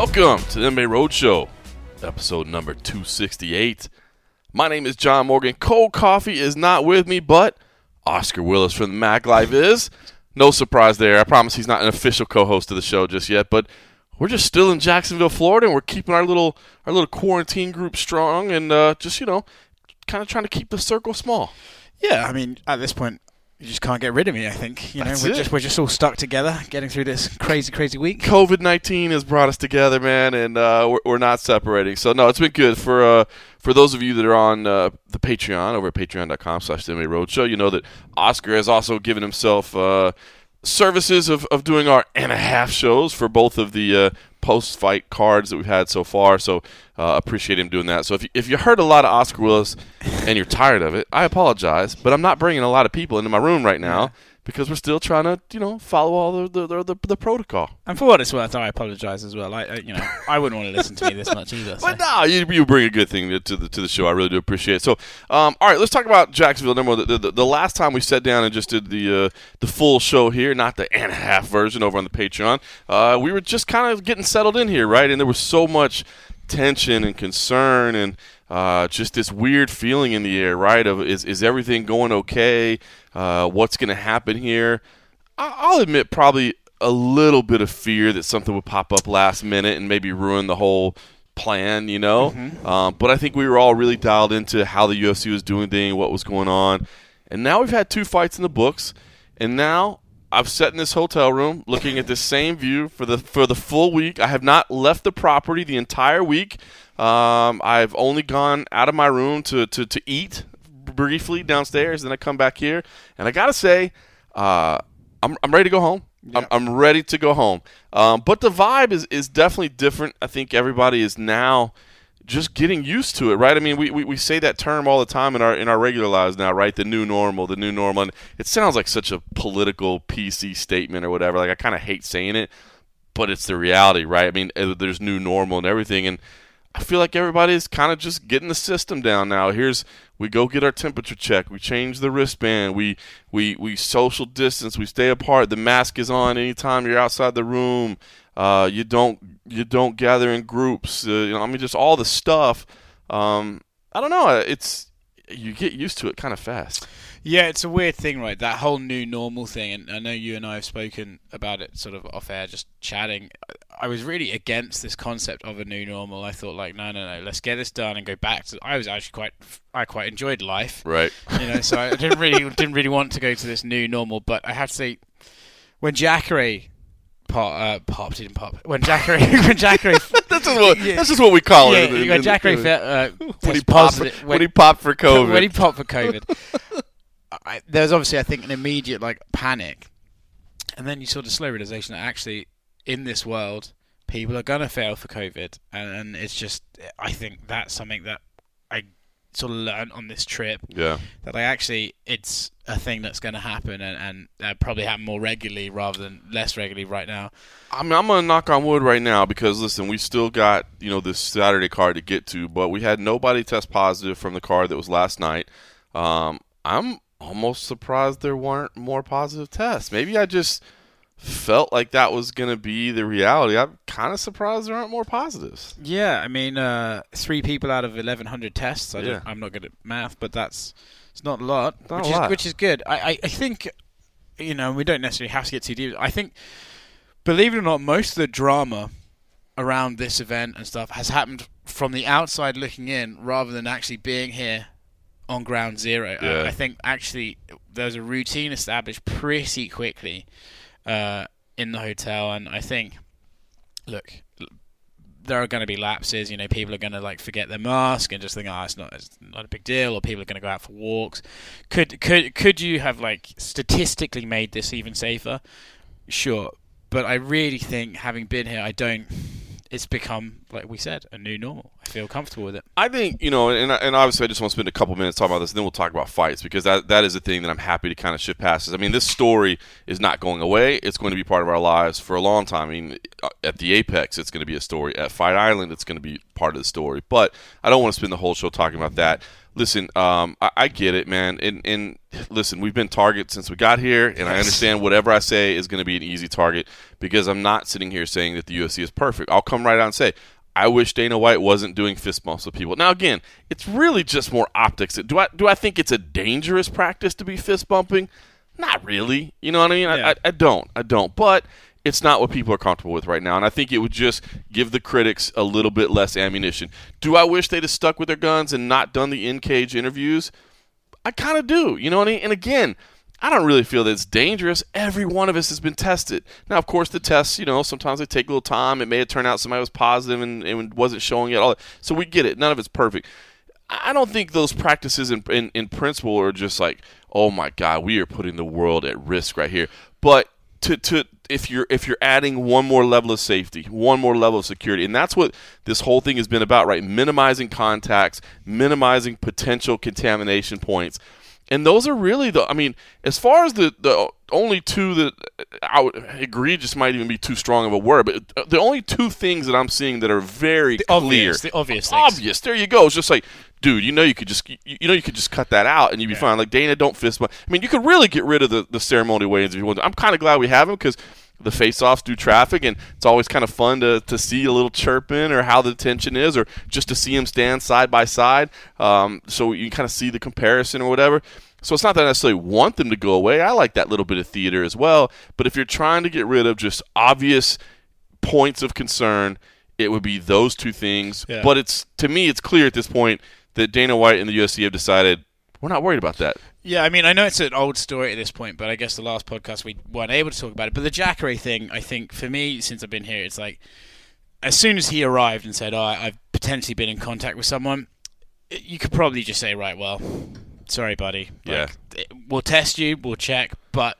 Welcome to the MMA Roadshow, episode number 268. My name is John Morgan. Cold Coffee is not with me, but Oscar Willis from the Mag Life is. No surprise there. I promise he's not an official co-host of the show just yet, but we're just still in Jacksonville, Florida, and we're keeping our little quarantine group strong and just, kind of trying to keep the circle small. Yeah, I mean, at this point, you just can't get rid of me, I think. We're just all stuck together, getting through this crazy week. COVID-19 has brought us together, man, and we're not separating. So, no, it's been good. For those of you that are on the Patreon, over at patreon.com/MMA Roadshow, you know that Oscar has also given himself services of doing our and a half shows for both of the post-fight cards that we've had so far. So appreciate him doing that. So if you heard a lot of Oscar Willis and you're tired of it, I apologize. But I'm not bringing a lot of people into my room right now because we're still trying to, follow all the protocol. And for what it's worth, I apologize as well. I wouldn't want to listen to me this much either. So. But no, you bring a good thing to the show. I really do appreciate it. So, all right, let's talk about Jacksonville. The last time we sat down and just did the full show here, not the and a half version over on the Patreon, we were just kind of getting settled in here, right? And there was so much tension and concern and just this weird feeling in the air, right? Of is everything going okay? What's going to happen here? I'll admit probably a little bit of fear that something would pop up last minute and maybe ruin the whole plan, Mm-hmm. But I think we were all really dialed into how the UFC was doing things, what was going on. And now we've had 2 fights in the books, and now I've sat in this hotel room looking at this same view for the full week. I have not left the property the entire week. I've only gone out of my room to eat briefly downstairs, then I come back here, and I gotta say, I'm ready to go home. Yeah. I'm ready to go home. But the vibe is definitely different. I think everybody is now just getting used to it, right? I mean, we say that term all the time in our regular lives now, right? The new normal. And it sounds like such a political PC statement or whatever. Like, I kind of hate saying it, but it's the reality, right? I mean, there's new normal and everything, and I feel like everybody's kind of just getting the system down now. We go get our temperature check. We change the wristband. We social distance. We stay apart. The mask is on anytime you're outside the room. You don't gather in groups. Just all the stuff. I don't know. You get used to it kind of fast. Yeah, it's a weird thing, right? That whole new normal thing, and I know you and I have spoken about it sort of off air, just chatting. I was really against this concept of a new normal. I thought, like, no, let's get this done and go back to. I was actually quite enjoyed life, right? So I didn't really want to go to this new normal. But I have to say, when Jacare didn't pop. When Jacare that's just what we call it. When Jacare when he popped for COVID. When he popped for COVID. There was obviously, I think, an immediate panic, and then you saw the slow realization that actually in this world people are gonna fail for COVID, and it's just, I think that's something that I sort of learned on this trip. Yeah, that it's a thing that's going to happen, and probably happen more regularly rather than less regularly right now. I mean, I'm gonna knock on wood right now because listen, we still got this Saturday card to get to, but we had nobody test positive from the card that was last night. I'm almost surprised there weren't more positive tests. Maybe I just felt like that was going to be the reality. I'm kind of surprised there aren't more positives. Yeah, I mean, 3 people out of 1,100 tests. I'm not good at math, but it's not a lot, which is good. I think, we don't necessarily have to get too deep. I think, believe it or not, most of the drama around this event and stuff has happened from the outside looking in rather than actually being here on ground zero. Yeah. I think actually there's a routine established pretty quickly in the hotel, and I think, look, there are going to be lapses. People are going to forget their mask and just think, it's not a big deal, or people are going to go out for walks. Could you have statistically made this even safer? Sure, but I really think, having been here, it's become, like we said, a new normal. I feel comfortable with it. I think, and obviously I just want to spend a couple minutes talking about this, and then we'll talk about fights, because that is a thing that I'm happy to kind of shift past. I mean, this story is not going away. It's going to be part of our lives for a long time. I mean, at the Apex, it's going to be a story. At Fight Island, it's going to be part of the story. But I don't want to spend the whole show talking about that. listen, I get it, man. And listen, we've been targets since we got here, and I understand whatever I say is going to be an easy target because I'm not sitting here saying that the UFC is perfect. I'll come right out and say, I wish Dana White wasn't doing fist bumps with people. Now, again, it's really just more optics. Do I think it's a dangerous practice to be fist bumping? Not really. You know what I mean? Yeah. I don't. But it's not what people are comfortable with right now, and I think it would just give the critics a little bit less ammunition. Do I wish they'd have stuck with their guns and not done the in-cage interviews? I kind of do. You know what I mean? And again, I don't really feel that it's dangerous. Every one of us has been tested. Now, of course, the tests, sometimes they take a little time. It may have turned out somebody was positive and wasn't showing it. All that. So we get it. None of it's perfect. I don't think those practices in principle are just like, oh my God, we are putting the world at risk right here. But if you're adding one more level of safety, one more level of security, and that's what this whole thing has been about, right? Minimizing contacts, minimizing potential contamination points. And those are really as far as the only two that I would agree just might even be too strong of a word, but the only two things that I'm seeing that are very clear. The obvious things. Obvious. There you go. It's just like, dude, you could just cut that out and you'd be fine. Like, Dana, don't fist bump. I mean, you could really get rid of the ceremonial weigh-ins if you want to. I'm kind of glad we have them because the face-offs do traffic, and it's always kind of fun to see a little chirping or how the tension is, or just to see them stand side by side, so you kind of see the comparison or whatever. So it's not that I necessarily want them to go away. I like that little bit of theater as well. But if you're trying to get rid of just obvious points of concern, it would be those two things. Yeah. But to me, it's clear at this point that Dana White and the UFC have decided we're not worried about that. Yeah, I mean, I know it's an old story at this point, but I guess the last podcast we weren't able to talk about it. But the Jacare thing, I think, for me, since I've been here, it's like, as soon as he arrived and said, I've potentially been in contact with someone, you could probably just say, right, well, sorry, buddy. Yeah. We'll test you, we'll check, but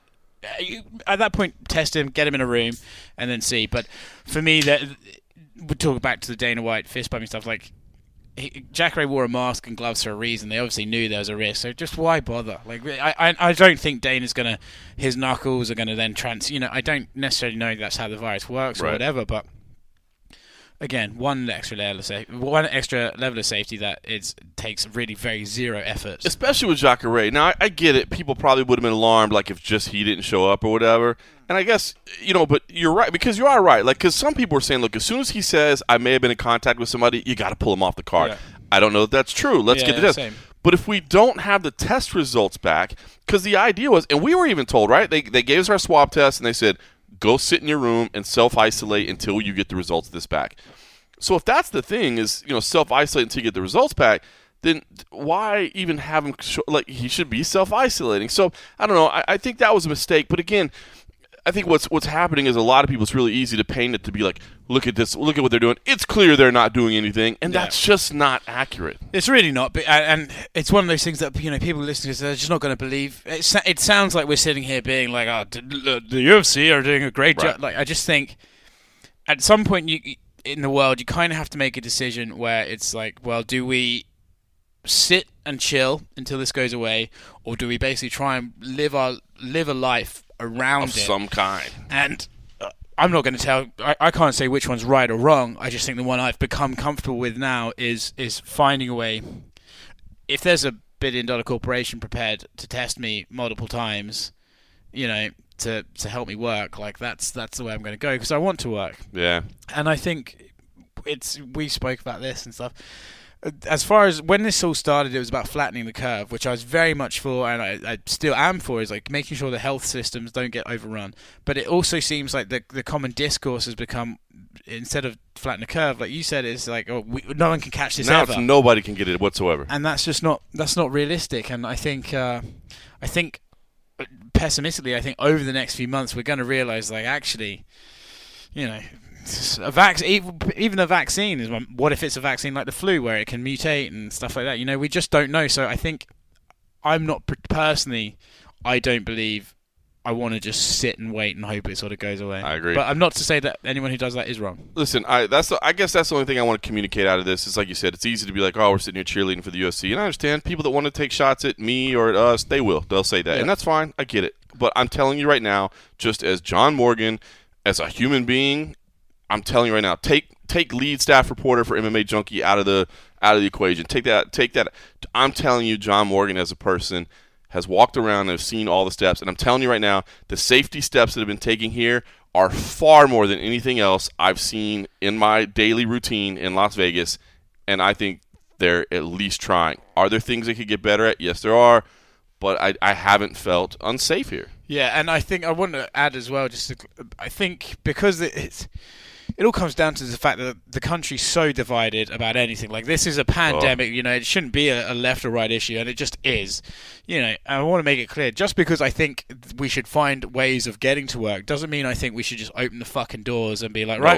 at that point, test him, get him in a room, and then see. But for me, we'll talk back to the Dana White fist bumping stuff, like, Jacare wore a mask and gloves for a reason. They obviously knew there was a risk, so just why bother? Like, I don't think Dana's his knuckles are gonna then I don't necessarily know that's how the virus works or whatever, but again, one extra level of safety that takes really very zero effort. Especially with Jacare. Now, I get it. People probably would have been alarmed, like, if just he didn't show up or whatever. And I guess, but you're right, because you are right. Like, because some people are saying, look, as soon as he says, I may have been in contact with somebody, you got to pull him off the card. Yeah. I don't know if that's true. Let's get the test. Same. But if we don't have the test results back, because the idea was, and we were even told, right, they gave us our swab test, and they said, go sit in your room and self-isolate until you get the results of this back. So if that's the thing is, self-isolate until you get the results back, then why even have him he should be self-isolating? So I don't know. I think that was a mistake. But again, I think what's happening is a lot of people, it's really easy to paint it to be like, look at this, look at what they're doing. It's clear they're not doing anything, and that's just not accurate. It's really not, and it's one of those things that people listening to, they're just not going to believe. It sounds like we're sitting here being like, the UFC are doing a great job. Like, I just think at some point in the world, you kind of have to make a decision where it's like, well, do we sit and chill until this goes away, or do we basically try and live a life around of some kind? And I'm not going to tell. I can't say which one's right or wrong. I just think the one I've become comfortable with now is finding a way. If there's a $1 billion corporation prepared to test me multiple times, to help me work, like that's the way I'm going to go, because I want to work. Yeah. And I think we spoke about this and stuff. As far as when this all started, it was about flattening the curve, which I was very much for, and I still am for, is like making sure the health systems don't get overrun. But it also seems like the common discourse has become, instead of flatten the curve, like you said, it's like, no one can catch this ever. Now nobody can get it whatsoever. And that's not realistic. And I think pessimistically, I think over the next few months we're going to realize, like, actually, even a vaccine is. What if it's a vaccine like the flu, where it can mutate and stuff like that? We just don't know. So I think I'm not personally. I don't believe I want to just sit and wait and hope it sort of goes away. I agree, but I'm not to say that anyone who does that is wrong. Listen, I guess that's the only thing I want to communicate out of this. Is like you said, it's easy to be like, oh, we're sitting here cheerleading for the UFC, and I understand people that want to take shots at me or at us, they'll say that, and that's fine. I get it, but I'm telling you right now, just as John Morgan, as a human being, I'm telling you right now, take take lead staff reporter for MMA Junkie out of the equation. Take that. I'm telling you, John Morgan as a person has walked around and has seen all the steps, and I'm telling you right now, the safety steps that have been taken here are far more than anything else I've seen in my daily routine in Las Vegas, and I think they're at least trying. Are there things they could get better at? Yes, there are, but I haven't felt unsafe here. Yeah, and I think I want to add as well, I think because it all comes down to the fact that the country's so divided about anything. Like, this is a pandemic, it shouldn't be a left or right issue, and it just is. And I want to make it clear, just because I think we should find ways of getting to work doesn't mean I think we should just open the fucking doors and be like, right,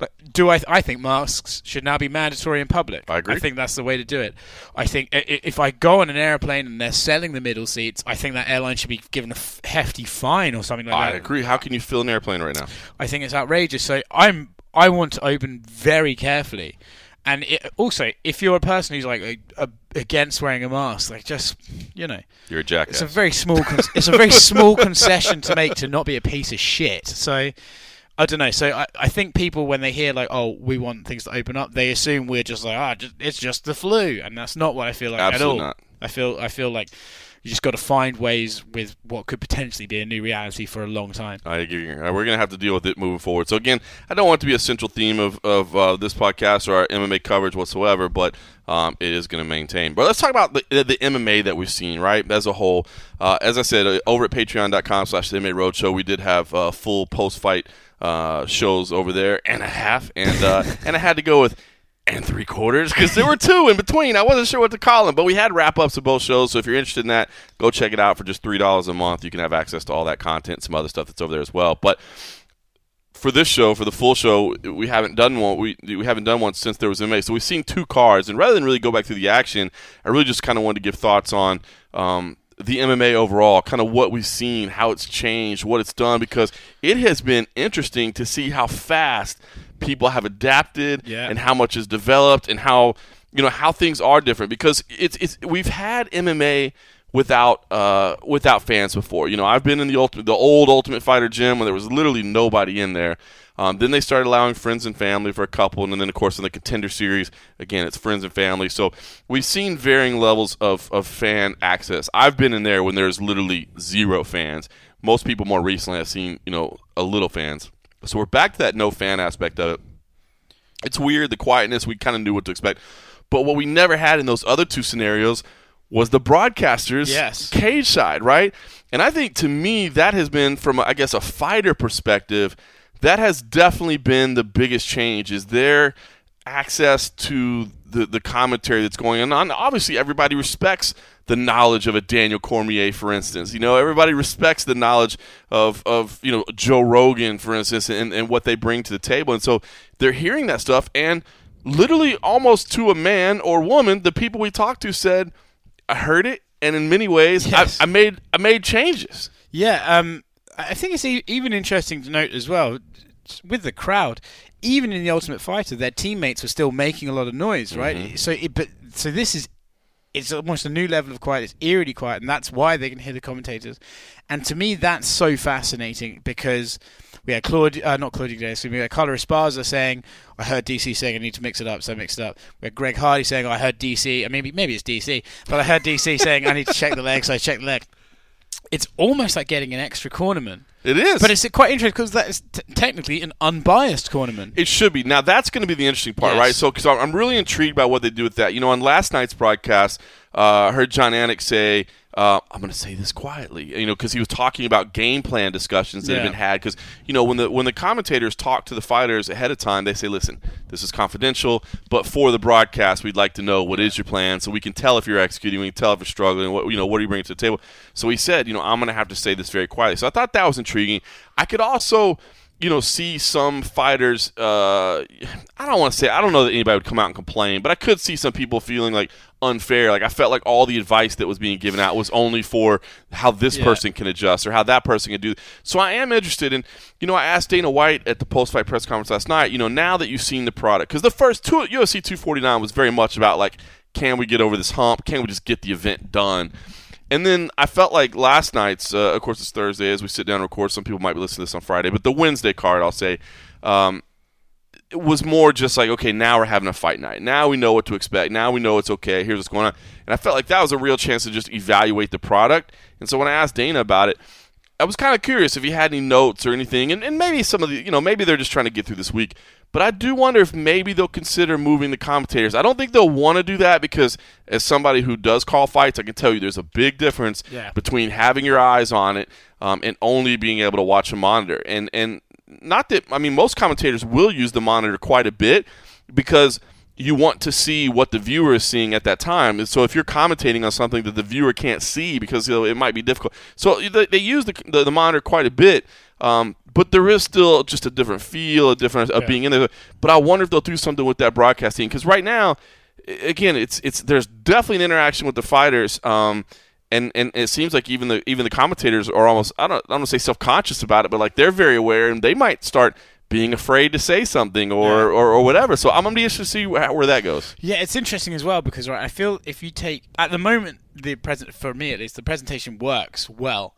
I think masks should now be mandatory in public. I agree. I think that's the way to do it. I think if I go on an airplane and they're selling the middle seats, I think that airline should be given a hefty fine or something like that. I agree. How can you fill an airplane right now? I think it's outrageous. So I want to open very carefully, and also, if you're a person who's like against wearing a mask, like, just you're a jackass. It's a very small it's a very small concession to make to not be a piece of shit. So I don't know. So I think people, when they hear like, oh, we want things to open up, they assume we're just like, it's just the flu, and that's not what I feel like Absolutely at all. Not. I feel like you just got to find ways with what could potentially be a new reality for a long time. I agree. We're going to have to deal with it moving forward. So, again, I don't want it to be a central theme of this podcast or our MMA coverage whatsoever, but it is going to maintain. But let's talk about the MMA that we've seen, right, as a whole. As I said, over at patreon.com/MMA Roadshow, we did have full post-fight shows over there and a half, and I had to go with and 3/4 because there were two in between. I wasn't sure what to call them, but we had wrap-ups of both shows, so if you're interested in that, go check it out for just $3 a month. You can have access to all that content, some other stuff that's over there as well. But for this show, for the full show, we haven't done one. We haven't done one since there was MMA, so we've seen two cards, and rather than really go back through the action, I really just kind of wanted to give thoughts on the MMA overall, kind of what we've seen, how it's changed, what it's done, because it has been interesting to see how fast people have adapted and how much is developed and how things are different, because we've had MMA without fans before. I've been in the old Ultimate Fighter gym when there was literally nobody in there. Then they started allowing friends and family for a couple, and then of course in the Contender Series, again, it's friends and family. So we've seen varying levels of fan access. I've been in there when there's literally zero fans. Most people more recently have seen a little fans. So we're back to that no fan aspect of it. It's weird, the quietness, we kind of knew what to expect. But what we never had in those other two scenarios was the broadcasters' cage side, right? And I think, to me, that has been, from, I guess, a fighter perspective, that has definitely been the biggest change, is their access to the commentary that's going on. Obviously, everybody respects the knowledge of a Daniel Cormier, for instance. Everybody respects the knowledge of Joe Rogan, for instance, and what they bring to the table. And so they're hearing that stuff, and literally almost to a man or woman, the people we talked to said, I heard it, and in many ways, I made changes. Yeah, I think it's even interesting to note as well, with the crowd, even in the Ultimate Fighter, their teammates were still making a lot of noise, right? Mm-hmm. So this is, it's almost a new level of quiet. It's eerily quiet, and that's why they can hear the commentators. And to me, that's so fascinating, because we had Claudio Gadeas, we had Carla Esparza saying, I heard DC saying I need to mix it up, so I mixed it up. We had Greg Hardy saying, I heard DC, maybe it's DC, but I heard DC saying I need to check the leg, so I checked the leg. It's almost like getting an extra cornerman. It is. But it's quite interesting because that is technically an unbiased cornerman. It should be. Now, that's going to be the interesting part, right? So, because I'm really intrigued by what they do with that. On last night's broadcast, I heard John Anik say, I'm going to say this quietly, because he was talking about game plan discussions that have been had. Because, when the commentators talk to the fighters ahead of time, they say, listen, this is confidential, but for the broadcast, we'd like to know what is your plan, so we can tell if you're executing, we can tell if you're struggling, what are you bringing to the table. So he said, I'm going to have to say this very quietly. So I thought that was intriguing. I could also see some fighters, I don't know that anybody would come out and complain, but I could see some people feeling like unfair. Like, I felt like all the advice that was being given out was only for how this person can adjust or how that person can do. So I am interested in, I asked Dana White at the post-fight press conference last night, now that you've seen the product, because the first UFC 249 was very much about, like, can we get over this hump? Can we just get the event done? And then I felt like last night's, of course it's Thursday as we sit down and record, some people might be listening to this on Friday, but the Wednesday card, I'll say, it was more just like, okay, now we're having a fight night. Now we know what to expect. Now we know it's okay. Here's what's going on. And I felt like that was a real chance to just evaluate the product. And so when I asked Dana about it, I was kind of curious if he had any notes or anything. And maybe some of the, maybe they're just trying to get through this week. But I do wonder if maybe they'll consider moving the commentators. I don't think they'll want to do that because as somebody who does call fights, I can tell you there's a big difference between having your eyes on it and only being able to watch a monitor. And not that, most commentators will use the monitor quite a bit because you want to see what the viewer is seeing at that time. And so if you're commentating on something that the viewer can't see because it might be difficult. So they use the monitor quite a bit, but there is still just a different feel, a difference of being in there. But I wonder if they'll do something with that broadcasting because right now, again, it's there's definitely an interaction with the fighters. And it seems like even the commentators are almost, I don't want to say self-conscious about it, but like they're very aware and they might start being afraid to say something or whatever. So I'm going to be interested to see where that goes. Yeah, it's interesting as well because I feel if you take, at the moment, for me at least, the presentation works well.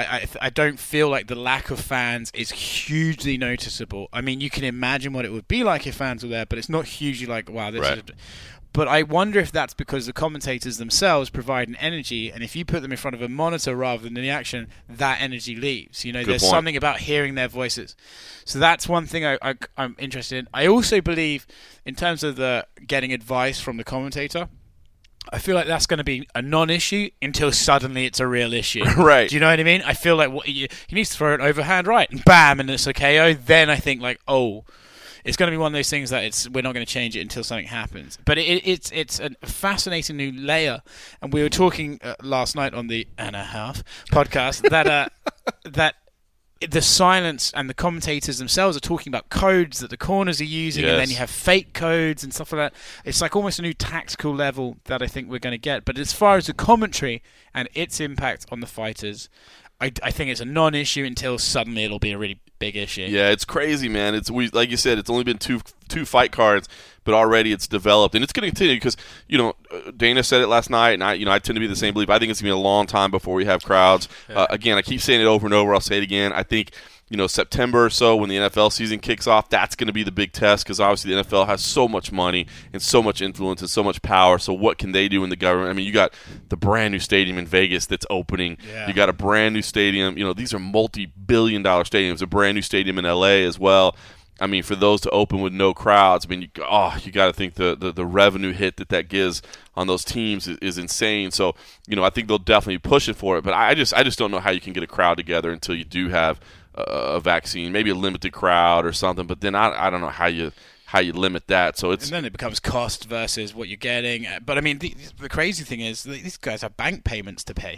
I don't feel like the lack of fans is hugely noticeable. I mean, you can imagine what it would be like if fans were there, but it's not hugely like, wow, this is... But I wonder if that's because the commentators themselves provide an energy, and if you put them in front of a monitor rather than in the action, that energy leaves. There's something about hearing their voices. So that's one thing I'm interested in. I also believe, in terms of the getting advice from the commentator, I feel like that's going to be a non-issue until suddenly it's a real issue. Right. Do you know what I mean? I feel like he needs to throw an overhand right, and bam, and it's a KO. Then I think like, oh... It's going to be one of those things that we're not going to change it until something happens. But it's a fascinating new layer. And we were talking last night on the And a Half podcast that the silence and the commentators themselves are talking about codes that the corners are using, and then you have fake codes and stuff like that. It's like almost a new tactical level that I think we're going to get. But as far as the commentary and its impact on the fighters, I think it's a non-issue until suddenly it'll be a really big issue. Yeah, it's crazy, man. Like you said, it's only been two fight cards, but already it's developed, and it's going to continue because Dana said it last night, and I tend to be the same belief. I think it's going to be a long time before we have crowds. Again, I keep saying it over and over. I'll say it again. I think September or so when the NFL season kicks off, that's going to be the big test because obviously the NFL has so much money and so much influence and so much power. So what can they do in the government? I mean, you got the brand new stadium in Vegas that's opening. Yeah. You got a brand new stadium. These are multi-billion-dollar stadiums. A brand new stadium in LA as well. I mean, for those to open with no crowds, I mean, you got to think the revenue hit that gives on those teams is insane. So, I think they'll definitely be pushing for it. But I just don't know how you can get a crowd together until you do have a vaccine, maybe a limited crowd or something. But then I don't know how you limit that. So and then it becomes cost versus what you're getting. But I mean, the crazy thing is these guys have bank payments to pay.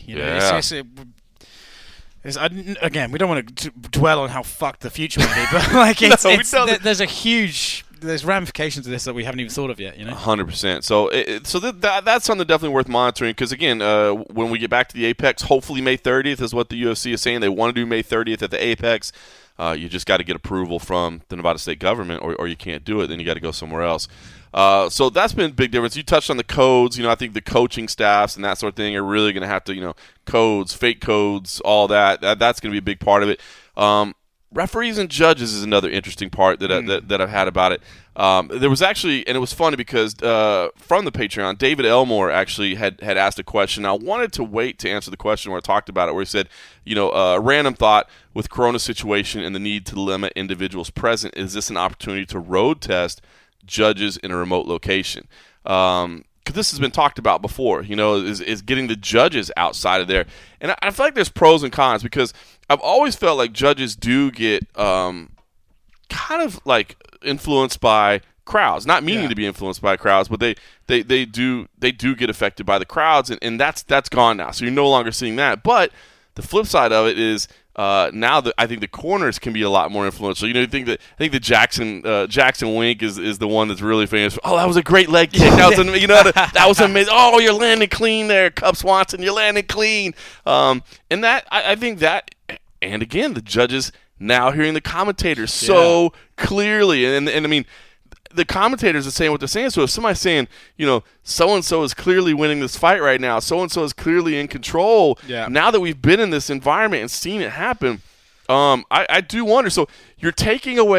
Again, we don't want to dwell on how fucked the future will be, but like there's ramifications to this that we haven't even thought of yet. 100%. So that's something definitely worth monitoring because again, when we get back to the Apex, hopefully May 30th is what the UFC is saying. They want to do May 30th at the Apex. You just got to get approval from the Nevada state government, or you can't do it. Then you got to go somewhere else. So that's been a big difference. You touched on the codes. I think the coaching staffs and that sort of thing are really going to have to, codes, fake codes, all that. That's going to be a big part of it. Referees and judges is another interesting part that I've had about it. There was actually, and it was funny because from the Patreon, David Elmore actually had asked a question. I wanted to wait to answer the question where I talked about it, where he said, a random thought with Corona situation and the need to limit individuals present. Is this an opportunity to road test judges in a remote location? Because this has been talked about before, is getting the judges outside of there. And I feel like there's pros and cons because I've always felt like judges do get kind of like influenced by crowds, not meaning to be influenced by crowds, but they do get affected by the crowds, and that's gone now. So you're no longer seeing that. But the flip side of it is now that I think the corners can be a lot more influential. I think that Jackson Wink is the one that's really famous. Oh, that was a great leg kick. That was that was amazing. Oh, you're landing clean there, Cub Swanson. You're landing clean. And that I think that, and again, the judges now hearing the commentators so clearly, and I mean, the commentators are saying what they're saying. So if somebody's saying, so-and-so is clearly winning this fight right now, so-and-so is clearly in control, now that we've been in this environment and seen it happen, I do wonder. So you're taking away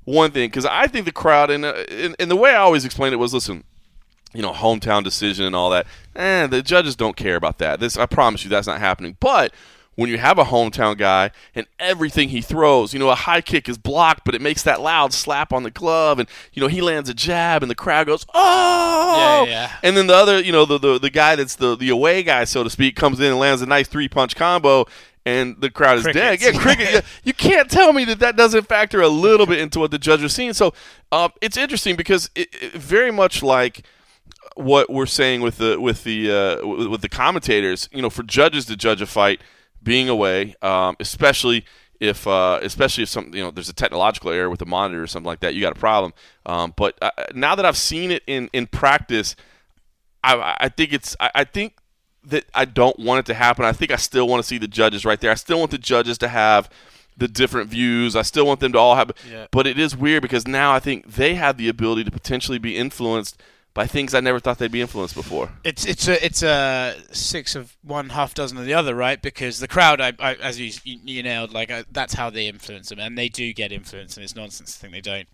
one thing, because I think the crowd, and the way I always explained it was, listen, hometown decision and all that. The judges don't care about that. I promise you, that's not happening. But when you have a hometown guy and everything he throws, a high kick is blocked, but it makes that loud slap on the glove, and he lands a jab, and the crowd goes, "Oh!" Yeah. And then the other, the guy that's the away guy, so to speak, comes in and lands a nice 3-punch combo, and the crowd is dead. Yeah, cricket. Yeah. You can't tell me that doesn't factor a little bit into what the judge is seeing. So it's interesting because it very much like what we're saying with the commentators. For judges to judge a fight being away, especially if something, there's a technological error with the monitor or something like that, you got a problem. But now that I've seen it in practice, I think that I don't want it to happen. I think I still want to see the judges right there. I still want the judges to have the different views. I still want them to all have. Yeah. But it is weird because now I think they have the ability to potentially be influenced by things I never thought they'd be influenced before. It's a 6 of one, half dozen of the other, right? Because the crowd, as you nailed, that's how they influence them, and they do get influenced, and it's nonsense to think they don't.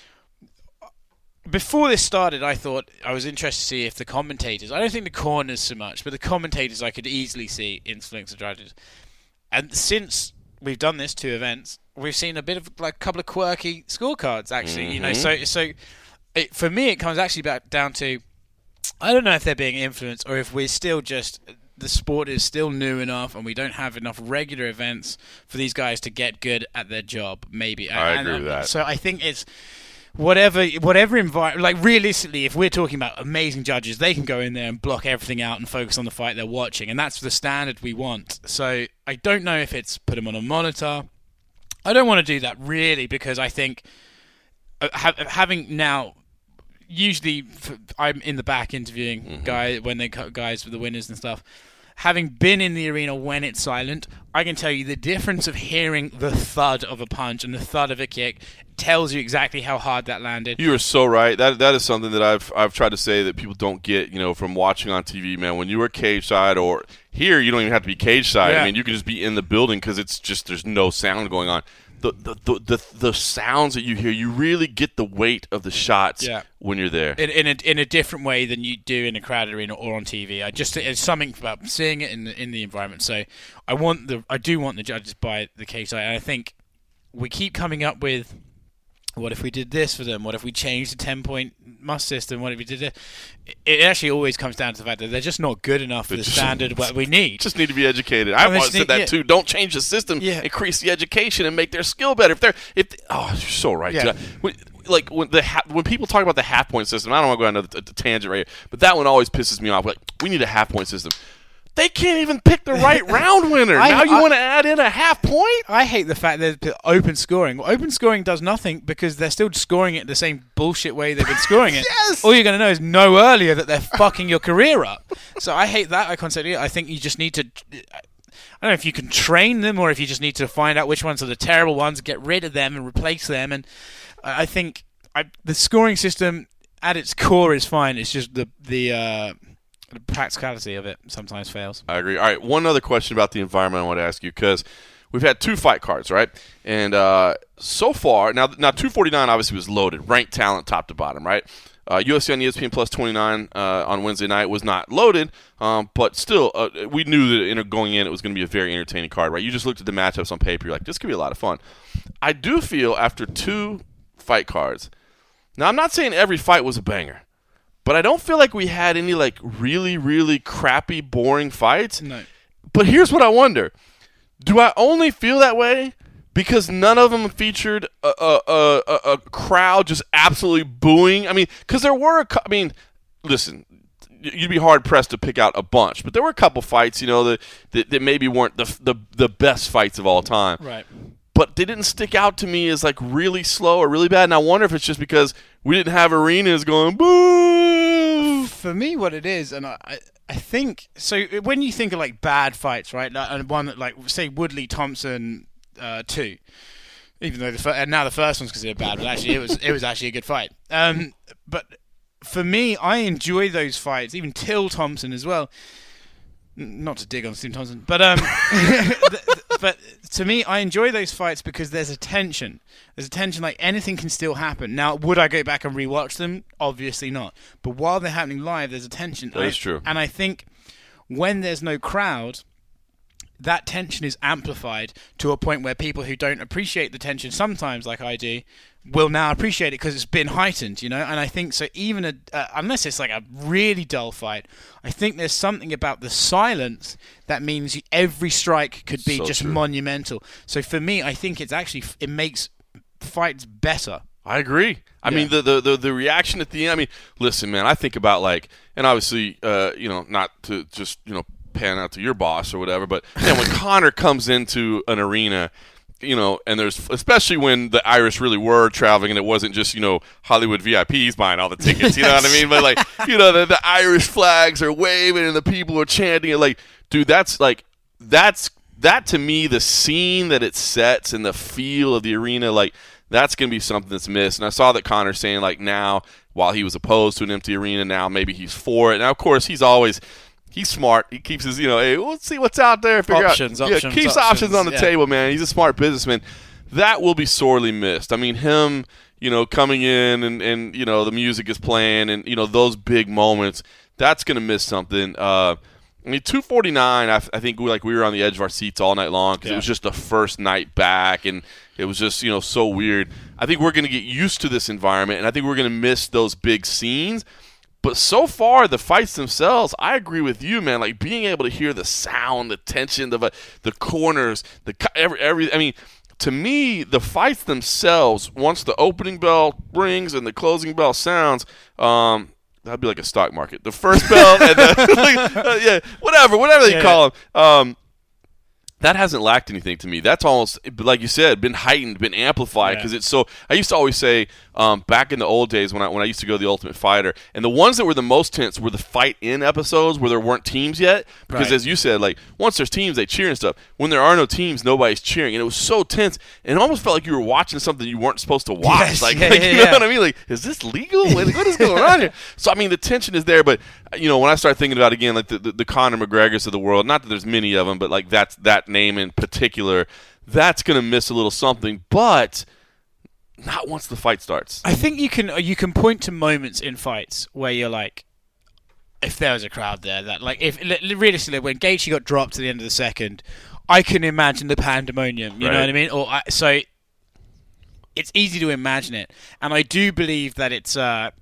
Before this started, I thought I was interested to see if the commentators, I don't think the corners so much, but the commentators I could easily see influence the judges. And since we've done this 2 events, we've seen a bit of a couple of quirky scorecards, actually. So for me, it comes actually back down to, I don't know if they're being influenced or if we're still just, the sport is still new enough and we don't have enough regular events for these guys to get good at their job, maybe. I agree with that. So I think it's whatever environment, realistically, if we're talking about amazing judges, they can go in there and block everything out and focus on the fight they're watching, and that's the standard we want. So I don't know if it's put them on a monitor. I don't want to do that, really, because I think having now... Usually, I'm in the back interviewing guys when they cut guys for the winners and stuff. Having been in the arena when it's silent, I can tell you the difference of hearing the thud of a punch and the thud of a kick tells you exactly how hard that landed. You are so right. That is something that I've tried to say that people don't get, from watching on TV, man. When you are cage side, or here, you don't even have to be cage side. Yeah. I mean, you can just be in the building because it's just there's no sound going on. The sounds that you hear, you really get the weight of the shots when you're there in a different way than you do in a crowded arena or on TV. It's something about seeing it in the environment. So I do want the judges by the case side, and I think we keep coming up with, what if we did this for them? What if we changed the 10-point must system? What if we did it? It actually always comes down to the fact that they're just not good enough for the standard what we need. Just need to be educated. I've always said that too. Don't change the system. Yeah. Increase the education and make their skill better. You're so right. Yeah. When people talk about the half-point system, I don't want to go on a tangent right here, but that one always pisses me off. Like, we need a half-point system. They can't even pick the right round winner. Now you want to add in a half point? I hate the fact that open scoring. Well, open scoring does nothing because they're still scoring it the same bullshit way they've been scoring it. Yes! All you're going to know is know earlier that they're fucking your career up. So I hate that concept. I think you just need to... I don't know if you can train them or if you just need to find out which ones are the terrible ones, get rid of them and replace them. And I think the scoring system at its core is fine. It's just the practicality of it sometimes fails. I agree. All right, one other question about the environment I want to ask you, because we've had 2 fight cards, right? And so far, now 249 obviously was loaded, ranked talent top to bottom, right? UFC on ESPN Plus 29 on Wednesday night was not loaded, but still, we knew that going in it was going to be a very entertaining card, right? You just looked at the matchups on paper, you're like, this could be a lot of fun. I do feel after 2 fight cards, now I'm not saying every fight was a banger, but I don't feel like we had any really, really crappy, boring fights. No. But here's what I wonder. Do I only feel that way because none of them featured a crowd just absolutely booing? I mean, because there were listen, you'd be hard-pressed to pick out a bunch, but there were a couple fights, that maybe weren't the best fights of all time. Right. But they didn't stick out to me as really slow or really bad. And I wonder if it's just because we didn't have arenas going boo. For me, what it is, and I think so. When you think of bad fights, right, and one that say Woodley Thompson 2, even though and now the first one's considered bad, but actually it was actually a good fight. But for me, I enjoy those fights, even Till Thompson as well. Not to dig on Stephen Thompson, but but to me, I enjoy those fights because there's a tension. There's a tension, like anything can still happen. Now, would I go back and rewatch them? Obviously not. But while they're happening live, there's a tension. That is true. And I think when there's no crowd, that tension is amplified to a point where people who don't appreciate the tension sometimes, like I do, will now appreciate it because it's been heightened, you know? And I think so even unless it's like a really dull fight, I think there's something about the silence that means every strike could be just monumental. So for me, I think it makes fights better. I agree. I mean, the reaction at the end, I mean, listen, man, I think about and obviously, not to just, pan out to your boss or whatever, but man, when Conor comes into an arena, and there's, especially when the Irish really were traveling and it wasn't just, Hollywood VIPs buying all the tickets, you know what I mean? But the Irish flags are waving and the people are chanting it. Dude, that's that to me, the scene that it sets and the feel of the arena, that's going to be something that's missed. And I saw that Conor saying, now, while he was opposed to an empty arena, now maybe he's for it. Now, of course, he's smart. He keeps his, hey, let's see what's out there. Options keeps options on the table, man. He's a smart businessman. That will be sorely missed. I mean, him, coming in and the music is playing and, those big moments, that's going to miss something. 249, I think we were on the edge of our seats all night long because it was just the first night back and it was just, so weird. I think we're going to get used to this environment and I think we're going to miss those big scenes. But so far, the fights themselves, I agree with you, man. Being able to hear the sound, the tension, the corners, I mean, to me, the fights themselves, once the opening bell rings and the closing bell sounds, that'd be like a stock market. The first bell and the whatever they call them. That hasn't lacked anything to me. That's almost, like you said, been heightened, been amplified because it's so. I used to always say back in the old days when I used to go to the Ultimate Fighter, and the ones that were the most tense were the fight-in episodes where there weren't teams yet. Because as you said, once there's teams, they cheer and stuff. When there are no teams, nobody's cheering, and it was so tense. And it almost felt like you were watching something you weren't supposed to watch. You know what I mean? Is this legal? What is going on here? So I mean, the tension is there, but when I start thinking about again, the Conor McGregors of the world, not that there's many of them, but that's that name in particular, that's going to miss a little something, but not once the fight starts. I think you can point to moments in fights where you're if there was a crowd there, that if realistically when Gaethje got dropped at the end of the second, I can imagine the pandemonium. You know what I mean? So it's easy to imagine it, and I do believe that it's.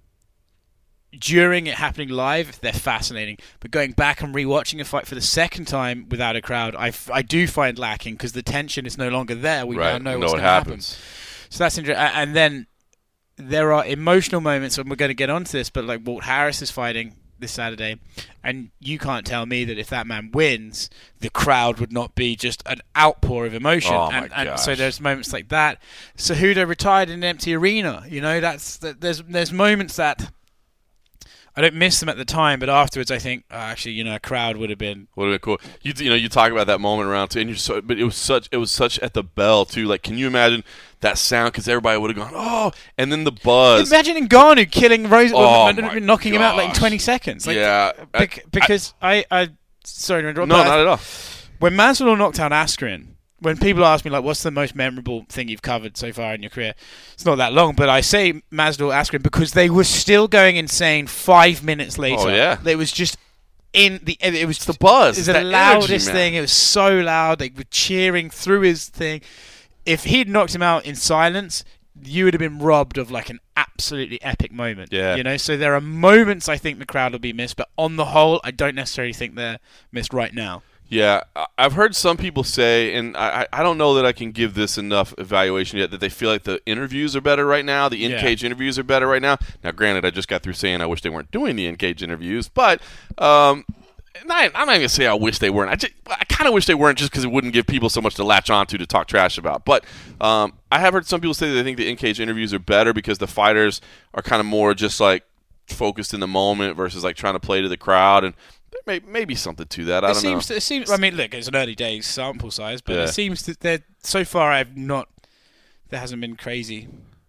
During it happening live, they're fascinating. But going back and rewatching a fight for the second time without a crowd, I do find lacking because the tension is no longer there. We now know what's going to happen. So that's interesting. And then there are emotional moments, and we're going to get onto this, but Walt Harris is fighting this Saturday, and you can't tell me that if that man wins, the crowd would not be just an outpour of emotion. Oh and so there's moments like that. Cejudo retired in an empty arena. There's moments that I don't miss them at the time, but afterwards I think, a crowd would have been cool. You talk about that moment around too, and but it was such at the bell too. Can you imagine that sound? Because everybody would have gone, oh, and then the buzz. Imagine Ngannou killing Rose, knocking him out in 20 seconds. Because I sorry to interrupt. No, not at all. When Masvidal knocked out Askren. When people ask me, what's the most memorable thing you've covered so far in your career? It's not that long, but I say Masvidal Askren because they were still going insane 5 minutes later. Oh, yeah. It was just it was the buzz. It was the loudest thing. It was so loud. They were cheering through his thing. If he'd knocked him out in silence, you would have been robbed of an absolutely epic moment. Yeah. So there are moments I think the crowd will be missed, but on the whole, I don't necessarily think they're missed right now. Yeah, I've heard some people say, and I don't know that I can give this enough evaluation yet, that they feel like the interviews are better right now, the in-cage interviews are better right now. Now, granted, I just got through saying I wish they weren't doing the in-cage interviews, but I'm not going to say I wish they weren't. I kind of wish they weren't just because it wouldn't give people so much to latch onto to talk trash about. But I have heard some people say that they think the in-cage interviews are better because the fighters are kind of more just focused in the moment versus trying to play to the crowd, and there may be something to that. I don't know. It seems. I mean, look, it's an early days sample size, but it seems that so far there hasn't been crazy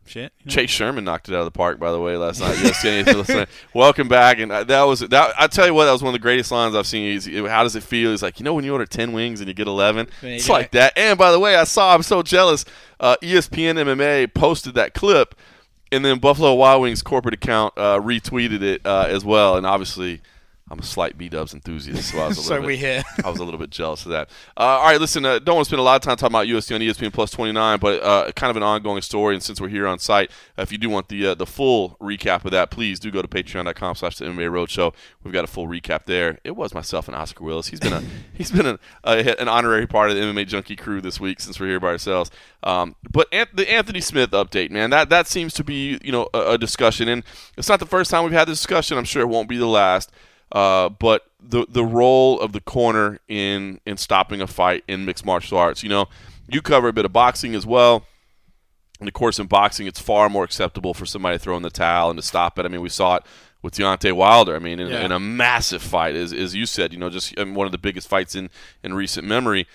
shit. Chase Sherman knocked it out of the park, by the way, last night. Yes, welcome back. And I tell you what, that was one of the greatest lines I've seen. How does it feel? He's like, when you order 10 wings and you get 11? It's like that. And by the way, I'm so jealous. ESPN MMA posted that clip, and then Buffalo Wild Wings corporate account retweeted it as well. And obviously, I'm a slight B-dubs enthusiast, so I was a little bit jealous of that. All right, listen, don't want to spend a lot of time talking about USC on ESPN Plus 29, but kind of an ongoing story, and since we're here on site, if you do want the full recap of that, please do go to patreon.com/the MMA Roadshow. We've got a full recap there. It was myself and Oscar Willis. He's been an honorary part of the MMA Junkie crew this week since we're here by ourselves. But the Anthony Smith update, man, that seems to be a discussion, and it's not the first time we've had this discussion. I'm sure it won't be the last. But the role of the corner in stopping a fight in mixed martial arts, you cover a bit of boxing as well. And of course, in boxing, it's far more acceptable for somebody to throw in the towel and to stop it. I mean, we saw it with Deontay Wilder. I mean, in a massive fight, as you said, just one of the biggest fights in recent memory.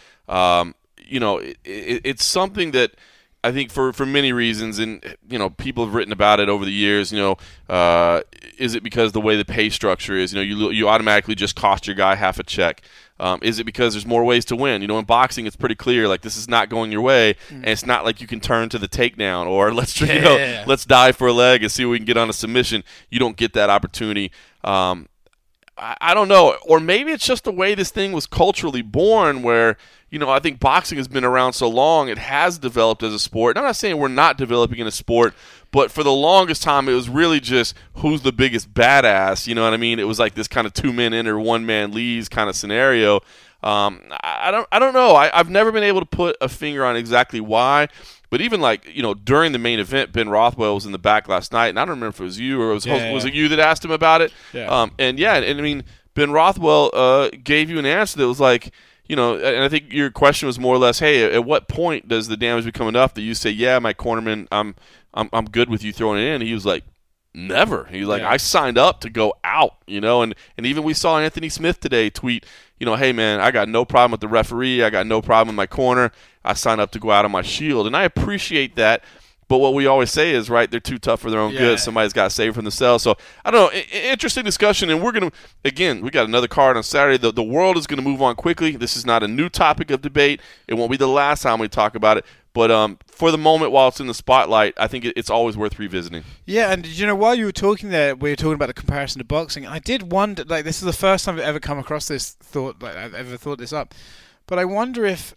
It's something that I think for many reasons, and people have written about it over the years. Is it because the way the pay structure is? You automatically just cost your guy half a check. Is it because there's more ways to win? In boxing, it's pretty clear. Like, this is not going your way, and it's not like you can turn to the takedown or let's dive for a leg and see if we can get on a submission. You don't get that opportunity. I don't know, or maybe it's just the way this thing was culturally born, where I think boxing has been around so long, it has developed as a sport. And I'm not saying we're not developing in a sport, but for the longest time, it was really just who's the biggest badass. You know what I mean? It was like this kind of 2 men enter, 1 man leaves kind of scenario. I don't know. I've never been able to put a finger on exactly why. But even during the main event, Ben Rothwell was in the back last night, and I don't remember if it was you or was it you that asked him about it? Yeah. And I mean, Ben Rothwell gave you an answer that was like, and I think your question was more or less, hey, at what point does the damage become enough that you say, yeah, my cornerman, I'm good with you throwing it in? And he was like, never. He was like, I signed up to go out, and even we saw Anthony Smith today tweet, hey, man, I got no problem with the referee. I got no problem with my corner. I signed up to go out on my shield. And I appreciate that. But what we always say is, right, they're too tough for their own good. Somebody's got to save from themselves. So, I don't know, interesting discussion. And we're going to, again, we got another card on Saturday. The world is going to move on quickly. This is not a new topic of debate. It won't be the last time we talk about it. But for the moment, while it's in the spotlight, I think it's always worth revisiting. Yeah, and while you were talking there, we were talking about the comparison to boxing. I did wonder, this is the first time I've ever come across this thought, I've ever thought this up. But I wonder if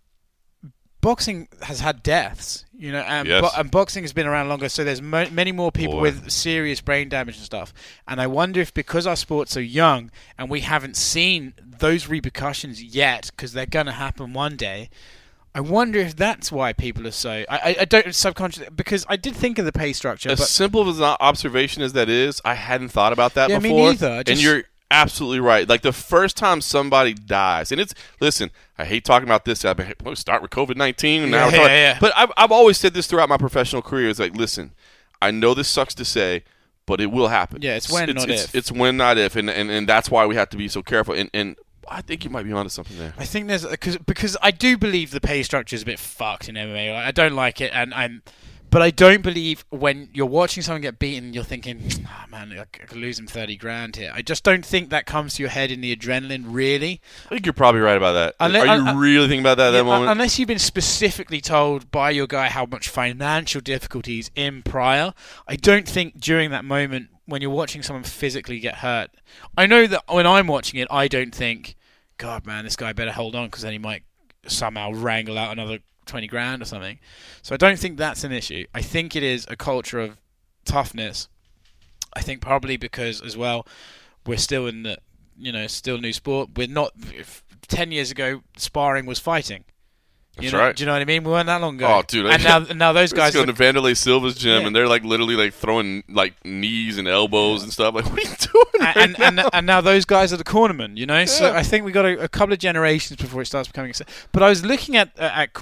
boxing has had deaths, and boxing has been around longer, so there's many more people with serious brain damage and stuff. And I wonder if, because our sport's so young and we haven't seen those repercussions yet, because they're going to happen one day, I wonder if that's why people are so... I don't subconsciously... Because I did think of the pay structure. As simple of an observation as that is, I hadn't thought about that before. Me neither. And you're absolutely right. Like, the first time somebody dies, and it's... Listen, I hate talking about this. We'll start with COVID-19. And now we're talking, but I've always said this throughout my professional career. It's like, listen, I know this sucks to say, but it will happen. Yeah, it's when, not if. It's when, not if. And that's why we have to be so careful. And I think you might be onto something there. I think there's because I do believe the pay structure is a bit fucked in MMA. I don't like it, but I don't believe when you're watching someone get beaten, you're thinking, oh man, I could lose him $30,000 here. I just don't think that comes to your head in the adrenaline, really. I think you're probably right about that. Are you really thinking about that at that moment? Unless you've been specifically told by your guy how much financial difficulties in prior, I don't think during that moment when you're watching someone physically get hurt, I know that when I'm watching it, I don't think, God, man, this guy better hold on because then he might somehow wrangle out another $20,000 or something. So I don't think that's an issue. I think it is a culture of toughness. I think probably because as well, we're still in the, still new sport. We're not. 10 years ago, sparring was fighting. That's right. Do you know what I mean? We weren't that long ago. Oh, dude! And now those guys going to Vanderlei Silva's gym, and they're literally throwing knees and elbows and stuff. Like, what are you doing? And now those guys are the cornermen. Yeah. So I think we got a couple of generations before it starts becoming. But I was looking at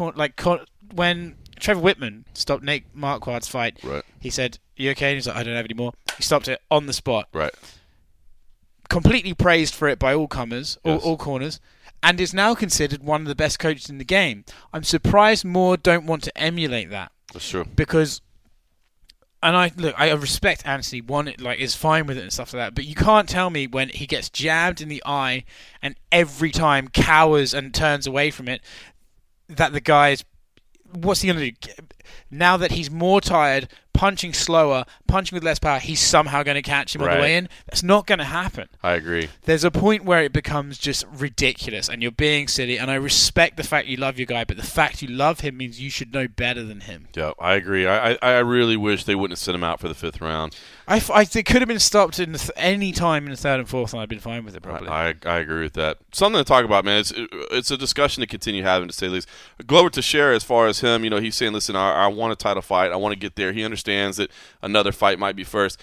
when Trevor Whitman stopped Nate Marquardt's fight. Right. He said, "You okay?" And he's like, "I don't have any more." He stopped it on the spot. Right. Completely praised for it by all comers, yes. all corners. And is now considered one of the best coaches in the game. I'm surprised more don't want to emulate that. That's true. Because And I respect Anthony. Is fine with it and stuff like that. But you can't tell me when he gets jabbed in the eye and every time cowers and turns away from it that the guy's. What's he going to do? Now that he's more tired, punching slower, punching with less power, he's somehow going to catch him on the way in. That's not going to happen. I agree. There's a point where it becomes just ridiculous and you're being silly, and I respect the fact you love your guy, but the fact you love him means you should know better than him. Yeah, I agree. I really wish they wouldn't have sent him out for the 5th round. It could have been stopped in any time in the 3rd and 4th, and I'd been fine with it probably. I agree with that. Something to talk about, man. It's a discussion to continue having, to say the least. Glover Teixeira, as far as him, he's saying, listen, I want a title fight. I want to get there. He understands that another fight might be first.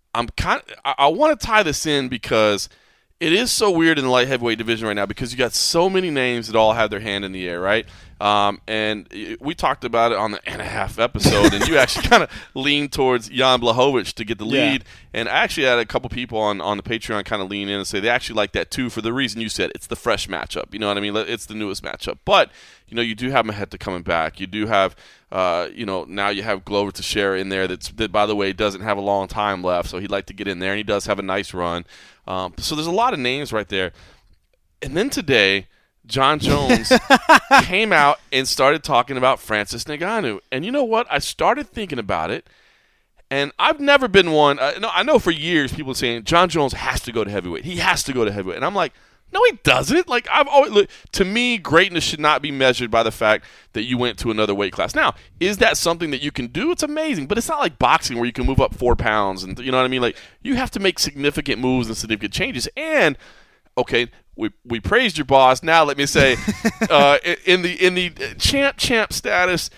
I want to tie this in because it is so weird in the light heavyweight division right now because you got so many names that all have their hand in the air, right? And we talked about it on the and a half episode, and you actually kind of leaned towards Jan Blachowicz to get the lead. Yeah. And I actually had a couple people on the Patreon kind of lean in and say they actually like that too for the reason you said. It's the fresh matchup. You know what I mean? It's the newest matchup. But, you do have Maheta coming back. You do have, now you have Glover Teixeira in there that, by the way, doesn't have a long time left, so he'd like to get in there, and he does have a nice run. So there's a lot of names right there. And then today, John Jones came out and started talking about Francis Ngannou. And you know what? I started thinking about it, and I've never been one. I know for years people are saying John Jones has to go to heavyweight. He has to go to heavyweight. And I'm like, no, he doesn't. Like, to me, greatness should not be measured by the fact that you went to another weight class. Now, is that something that you can do? It's amazing, but it's not like boxing where you can move up 4 pounds, and you know what I mean. Like, you have to make significant moves and significant changes. And okay, we praised your boss. Now let me say, in the champ status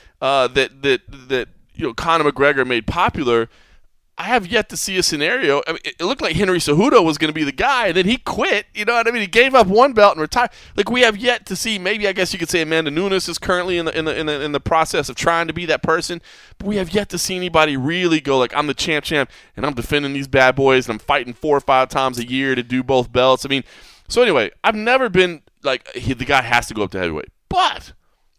that Conor McGregor made popular. I have yet to see a scenario. I mean, it looked like Henry Cejudo was going to be the guy, and then he quit. You know what I mean? He gave up one belt and retired. Like, we have yet to see. Maybe I guess you could say Amanda Nunes is currently in the process of trying to be that person. But we have yet to see anybody really go like, I'm the champ, and I'm defending these bad boys, and I'm fighting 4 or 5 times a year to do both belts. I mean, so anyway, I've never been like the guy has to go up to heavyweight. But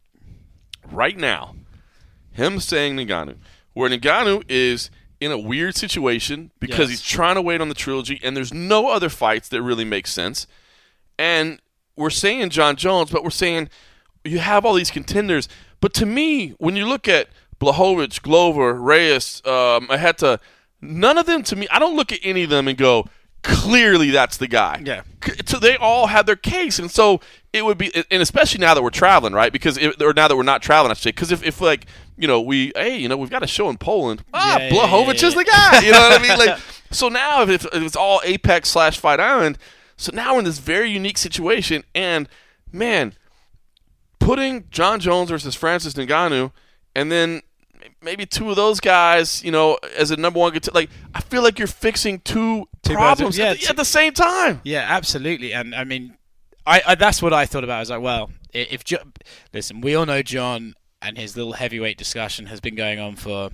right now, him saying Ngannou, where Ngannou is in a weird situation because he's trying to wait on the trilogy, and there's no other fights that really make sense. And we're saying John Jones, but we're saying you have all these contenders. But to me, when you look at Blachowicz, Glover, Reyes, Maheta, none of them, to me, I don't look at any of them and go, clearly that's the guy. Yeah. So they all have their case. And so it would be, and especially now that we're traveling, right? Or now that we're not traveling, I should say. Because if like, we've got a show in Poland. Blachowicz is the guy. You know what I mean? Like, so now if it's all Apex / Fight Island, so now we're in this very unique situation. And, man, putting John Jones versus Francis Ngannou, and then maybe 2 of those guys, as a number one contender, like, I feel like you're fixing two problems at the same time. Yeah, absolutely. And, I mean, I that's what I thought about. I was like, well, listen, we all know John and his little heavyweight discussion has been going on for,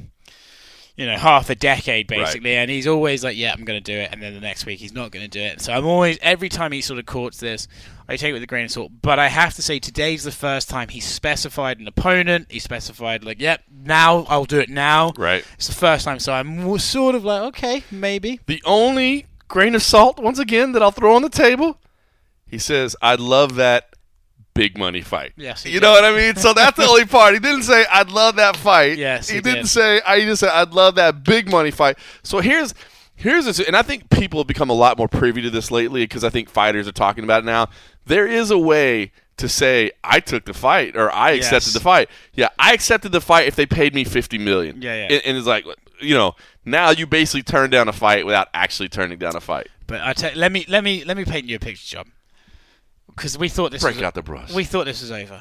half a decade, basically. Right. And he's always like, yeah, I'm going to do it. And then the next week, he's not going to do it. So I'm always, every time he sort of courts this, I take it with a grain of salt. But I have to say, today's the first time he specified an opponent. He specified, like, yep, now, I'll do it now. Right. It's the first time. So I'm sort of like, okay, maybe. The only grain of salt, once again, that I'll throw on the table, he says, I'd love that big money fight. Yes, you know what I mean? So that's the only part. He didn't say, I'd love that fight. Yes, he didn't say, he just said, I'd love that big money fight. So here's this, and I think people have become a lot more privy to this lately because I think fighters are talking about it now. There is a way to say, I took the fight, or I accepted the fight. Yeah, I accepted the fight if they paid me $50 million. Yeah. And it's like, now you basically turn down a fight without actually turning down a fight. But let me paint you a picture, John. Because we thought this break out the brush. We thought this was over.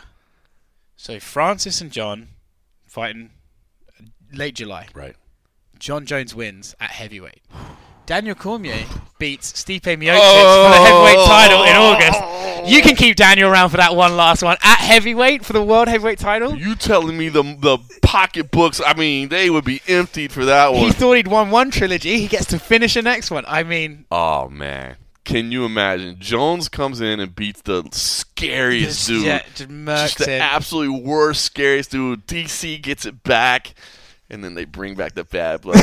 So Francis and John fighting late July. Right. John Jones wins at heavyweight. Daniel Cormier beats Stipe Miocic for the heavyweight title in August. You can keep Daniel around for that one last one at heavyweight for the world heavyweight title. You telling me the pocketbooks? I mean, they would be emptied for that one. He thought he'd won one trilogy. He gets to finish the next one. I mean, oh man. Can you imagine? Jones comes in and beats the scariest dude. Yeah, just murks the him. Absolutely worst, scariest dude. DC gets it back. And then they bring back the bad blood.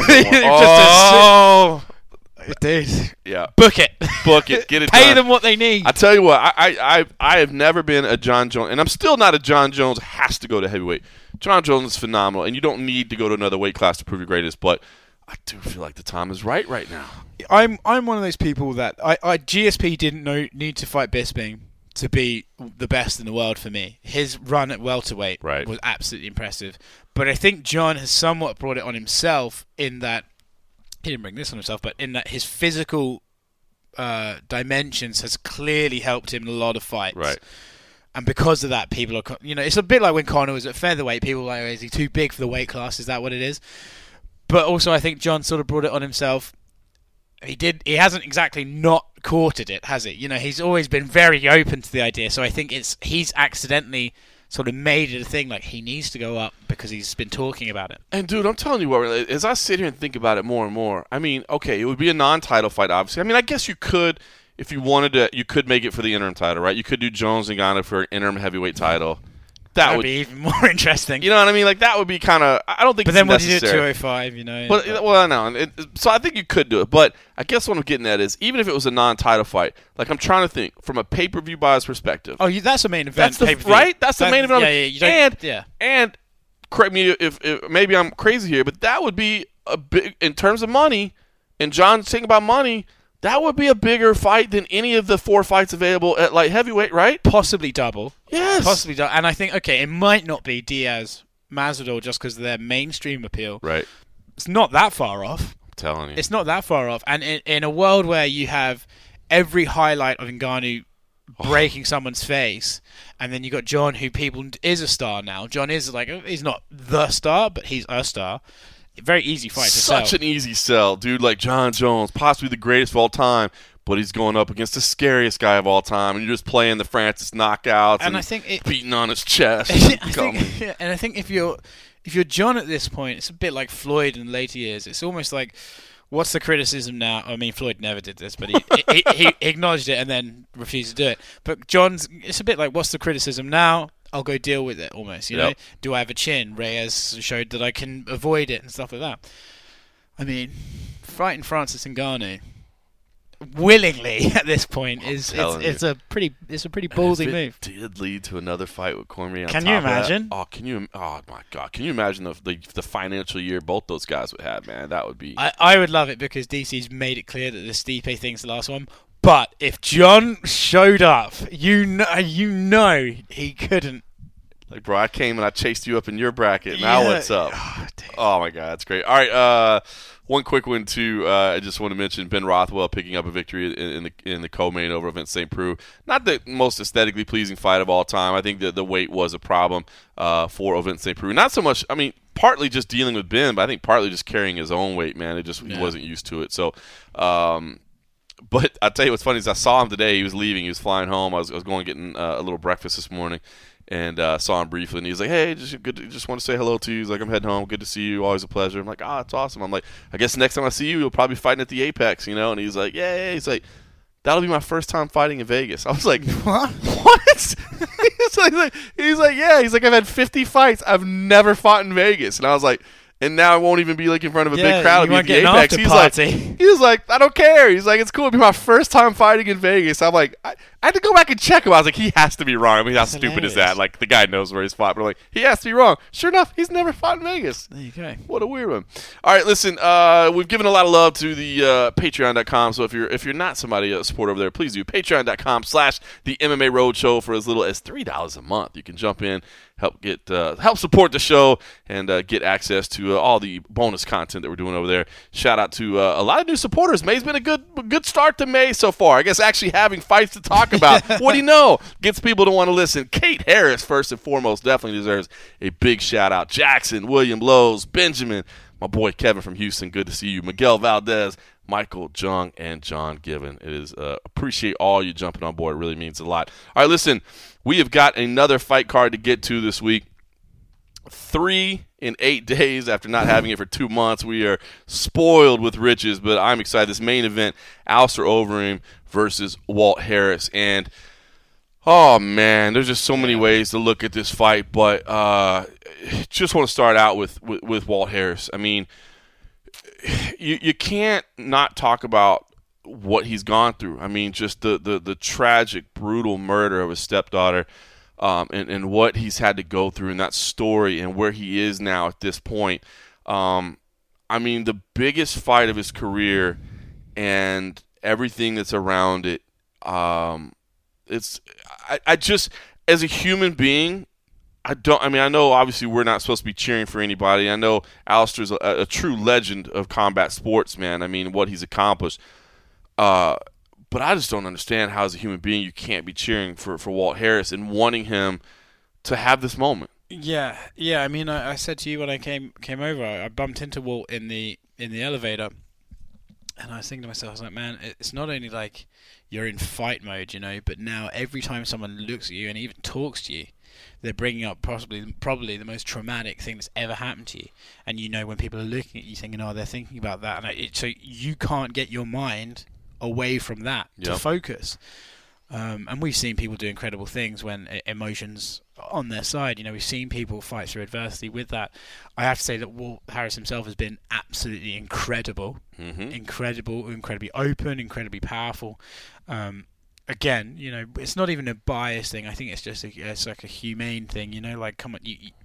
Oh, dude. Yeah. Book it. Book it. Get it Pay done. them what they need. I tell you what, I have never been a John Jones, and I'm still not a John Jones has to go to heavyweight. John Jones is phenomenal, and you don't need to go to another weight class to prove your greatest, but I do feel like the time is right now. I'm one of those people that GSP didn't need to fight Bisping to be the best in the world for me. His run at welterweight was absolutely impressive. But I think John has somewhat brought it on himself in that he didn't bring this on himself, but in that his physical dimensions has clearly helped him in a lot of fights. Right. And because of that, people are, it's a bit like when Conor was at featherweight. People were like, is he too big for the weight class? Is that what it is? But also, I think John sort of brought it on himself. He hasn't exactly not courted it, has he? He's always been very open to the idea. So I think he's accidentally sort of made it a thing, like he needs to go up because he's been talking about it. And dude, I'm telling you what, as I sit here and think about it more and more, I mean, okay, it would be a non-title fight, obviously. I mean, I guess you could, if you wanted to, you could make it for the interim title, right? You could do Jones and Ngannou for an interim heavyweight title. That would be even more interesting. You know what I mean? Like, that would be kind of, I don't think but it's then necessary. What do you do at 205, But, well, no. So I think you could do it. But I guess what I'm getting at is, even if it was a non-title fight, like, I'm trying to think, from a pay-per-view buyer's perspective. Oh, that's the main event. Right? That's the main event. Yeah. And correct me if maybe I'm crazy here, but that would be a big, in terms of money, and John's saying about money, that would be a bigger fight than any of the 4 fights available at light heavyweight, right? Possibly double. Yes. Possibly double. And I think, okay, it might not be Diaz, Masvidal, just because of their mainstream appeal. Right. It's not that far off. I'm telling you. It's not that far off. And in a world where you have every highlight of Ngannou breaking someone's face, and then you got John, who is a star now. John is like, he's not the star, but he's a star. Very easy fight to sell. Such an easy sell, dude. Like John Jones, possibly the greatest of all time, but he's going up against the scariest guy of all time, and you're just playing the Francis knockouts and I think beating on his chest. And I think if you're John at this point, it's a bit like Floyd in later years. It's almost like, what's the criticism now? I mean, Floyd never did this, but he acknowledged it and then refused to do it. But it's a bit like, what's the criticism now? I'll go deal with it, almost. You know, do I have a chin? Reyes showed that I can avoid it and stuff like that. I mean, fighting Francis Ngannou willingly at this point it's a pretty ballsy move. It did lead to another fight with Cormier. Can you imagine? Oh my God! Can you imagine the financial year both those guys would have, man? That would be. I would love it because DC's made it clear that the Stipe thing's the last one. But if John showed up, you know he couldn't. Like, bro, I came and I chased you up in your bracket. Now what's up? Oh my God, that's great. All right, one quick one too. I just want to mention Ben Rothwell picking up a victory in the co-main over Vince St. Preux. Not the most aesthetically pleasing fight of all time. I think that the weight was a problem for Vince St. Preux. Not so much. I mean, partly just dealing with Ben, but I think partly just carrying his own weight. Man, he wasn't used to it. So. But I tell you what's funny is I saw him today. He was leaving. He was flying home. I was going getting a little breakfast this morning, and saw him briefly. And he was like, "Hey, just want to say hello to you." He's like, "I'm heading home. Good to see you. Always a pleasure." I'm like, "It's awesome." I'm like, "I guess next time I see you, you'll probably be fighting at the Apex, you know?" And he's like, "Yeah." He's like, "That'll be my first time fighting in Vegas." I was like, "What?" he's like, "Yeah." He's like, "I've had 50 fights. I've never fought in Vegas." And I was like. And now I won't even be like in front of a big crowd. I'll be at the Apex. He was like, I don't care. He's like, it's cool. It'll be my first time fighting in Vegas. I'm like, I had to go back and check him. I was like, he has to be wrong. I mean, how stupid is that? Like, the guy knows where he's fought. But I'm like, he has to be wrong. Sure enough, he's never fought in Vegas. There you go. What a weird one. All right, listen, we've given a lot of love to the Patreon.com. So if you're not somebody a supporter over there, please do. Patreon.com/the MMA Roadshow for as little as $3 a month. You can jump in. Help support the show and get access to all the bonus content that we're doing over there. Shout out to a lot of new supporters. May's been a good start to May so far. I guess actually having fights to talk about. What do you know? Gets people to want to listen. Kate Harris, first and foremost, definitely deserves a big shout out. Jackson, William Lowe's, Benjamin, my boy Kevin from Houston. Good to see you. Miguel Valdez, Michael Jung, and John Given. It is appreciate all you jumping on board. It really means a lot. All right, listen. We have got another fight card to get to this week. 3 in 8 days after not having it for 2 months. We are spoiled with riches, but I'm excited. This main event, Alistair Overeem versus Walt Harris. And, Oh man, there's just so many ways to look at this fight, but just want to start out with Walt Harris. I mean, you can't not talk about what he's gone through. I mean, just the tragic, brutal murder of his stepdaughter, and what he's had to go through in that story and where he is now at this point. I mean, the biggest fight of his career and everything that's around it. I just, as a human being, I know obviously we're not supposed to be cheering for anybody. I know Alistair's a true legend of combat sports, man. I mean, what he's accomplished. But I just don't understand how, as a human being, you can't be cheering for Walt Harris and wanting him to have this moment. Yeah. I mean, I said to you when I came over, I bumped into Walt in the elevator, and I was thinking to myself, I was like, man, it's not only like you're in fight mode, but now every time someone looks at you and even talks to you, they're bringing up probably the most traumatic thing that's ever happened to you. And when people are looking at you thinking, oh, they're thinking about that. And so you can't get your mind away from that to focus. And we've seen people do incredible things when emotions are on their side. We've seen people fight through adversity with that. I have to say that Walt Harris himself has been absolutely incredible. Mm-hmm. Incredibly open, incredibly powerful. Again, it's not even a bias thing. I think it's just it's like a humane thing. Like, come on,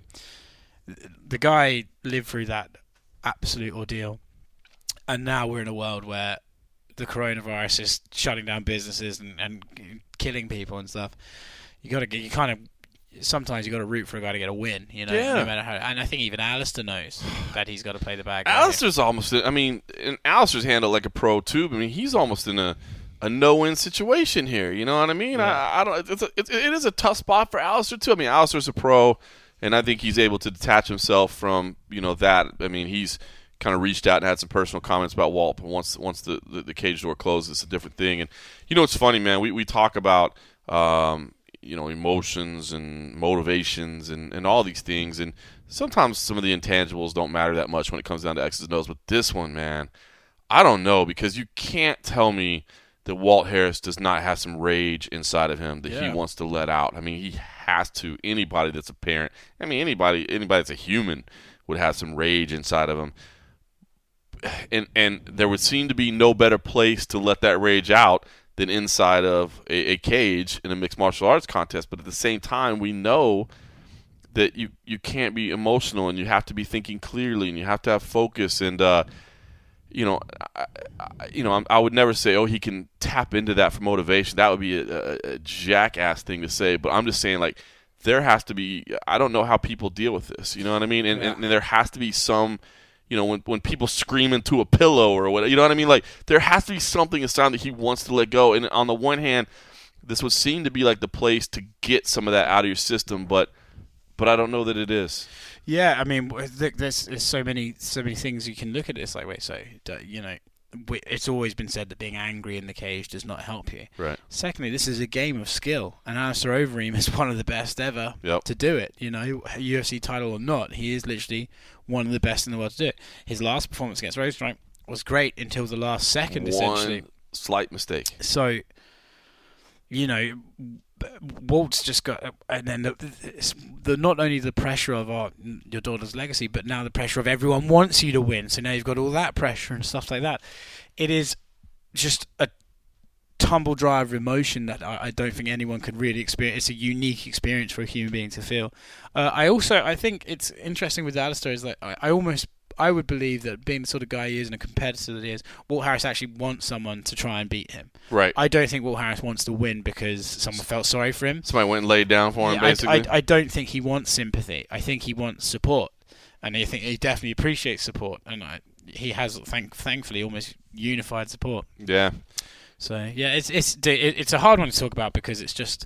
the guy lived through that absolute ordeal, and now we're in a world where the coronavirus is shutting down businesses and killing people and stuff. Sometimes you got to root for a guy to get a win, no matter how. And I think even Alistair knows that he's got to play the bad guy. Alistair's almost, and Alistair's handled like a pro too. I mean, he's almost in a no-win situation here. You know what I mean? Yeah. I don't. It is a tough spot for Alistair too. I mean, Alistair's a pro, and I think he's able to detach himself from that. I mean, he's kind of reached out and had some personal comments about Walt, but once the cage door closes, it's a different thing. And it's funny, man. We talk about emotions and motivations and all these things, and sometimes some of the intangibles don't matter that much when it comes down to X's and O's. But this one, man, I don't know, because you can't tell me that Walt Harris does not have some rage inside of him that he wants to let out. I mean, he has to. Anybody that's a parent, I mean, anybody that's a human would have some rage inside of him. And there would seem to be no better place to let that rage out than inside of a cage in a mixed martial arts contest. But at the same time, we know that you can't be emotional, and you have to be thinking clearly, and you have to have focus. And I would never say, oh, he can tap into that for motivation. That would be a jackass thing to say. But I'm just saying, like, there has to be. I don't know how people deal with this. You know what I mean? And there has to be some. When people scream into a pillow or whatever, you know what I mean? Like, there has to be something inside that he wants to let go. And on the one hand, this would seem to be like the place to get some of that out of your system, but I don't know that it is. Yeah, I mean, there's so many things you can look at this. Like, wait, so it's always been said that being angry in the cage does not help you. Right. Secondly, this is a game of skill, and Alistair Overeem is one of the best ever to do it. UFC title or not, he is literally one of the best in the world to do it. His last performance against Rosenstrike was great until the last second, essentially. One slight mistake. So, Walt's just got, and then the not only the pressure of your daughter's legacy, but now the pressure of everyone wants you to win. So now you've got all that pressure and stuff like that. It is just a tumble dry of emotion that I don't think anyone could really experience. It's a unique experience for a human being to feel. I think it's interesting with Alistair is that I would believe that, being the sort of guy he is and a competitor that he is, Walt Harris actually wants someone to try and beat him. Right. I don't think Walt Harris wants to win because someone felt sorry for him. Somebody went and laid down for him, basically. I don't think he wants sympathy. I think he wants support. And I think he definitely appreciates support. And he has, thankfully, almost unified support. Yeah. So, yeah, it's a hard one to talk about because it's just,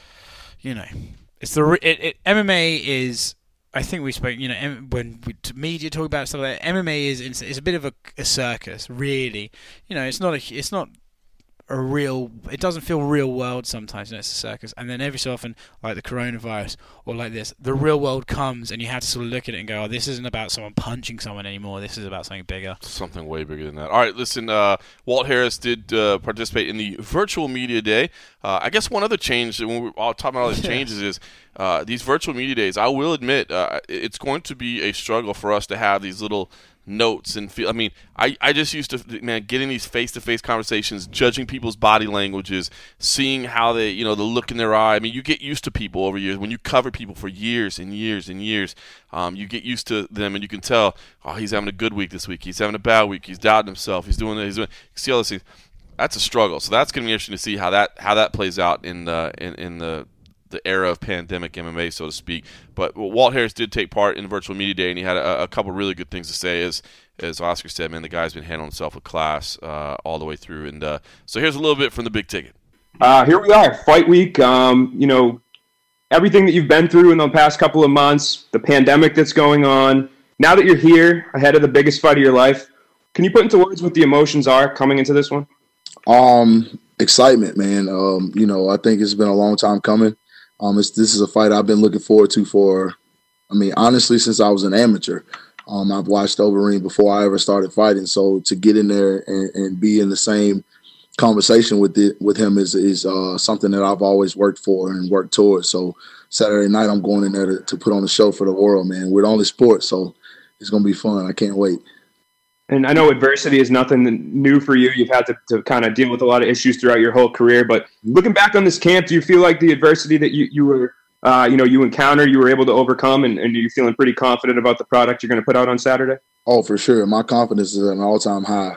MMA is... I think we spoke, when media talk about stuff like that, MMA is a bit of a circus, really. It's not it doesn't feel real world sometimes, it's a circus. And then every so often, like the coronavirus or like this, the real world comes and you have to sort of look at it and go, oh, this isn't about someone punching someone anymore, this is about something bigger. Something way bigger than that. All right, listen, Walt Harris did participate in the virtual media day. I guess one other change, when we're all talking about all these changes, is these virtual media days. I will admit, it's going to be a struggle for us to have these little notes and feel. I mean, I just used to, man, getting these face-to-face conversations, judging people's body languages, seeing how they, the look in their eye. I mean, you get used to people over years. When you cover people for years and years and years, you get used to them, and you can tell, oh, he's having a good week this week. He's having a bad week. He's doubting himself. He's doing this. You see all these things. That's a struggle. So that's going to be interesting to see how that plays out in the era of pandemic MMA, so to speak. But Walt Harris did take part in the virtual media day, and he had a couple really good things to say. As Oscar said, man, the guy's been handling himself with class all the way through. And so here's a little bit from the big ticket. Here we are, fight week. Everything that you've been through in the past couple of months, the pandemic that's going on. Now that you're here, ahead of the biggest fight of your life, can you put into words what the emotions are coming into this one? Excitement, man. I think it's been a long time coming. This is a fight I've been looking forward to for, honestly, since I was an amateur. I've watched Overeem before I ever started fighting. So to get in there and be in the same conversation with him is something that I've always worked for and worked towards. So Saturday night, I'm going in there to put on a show for the world, man. We're only sports, so it's going to be fun. I can't wait. And I know adversity is nothing new for you. You've had to kind of deal with a lot of issues throughout your whole career. But looking back on this camp, do you feel like the adversity that you encountered, you were able to overcome, and are you feeling pretty confident about the product you're going to put out on Saturday? Oh, for sure. My confidence is at an all-time high.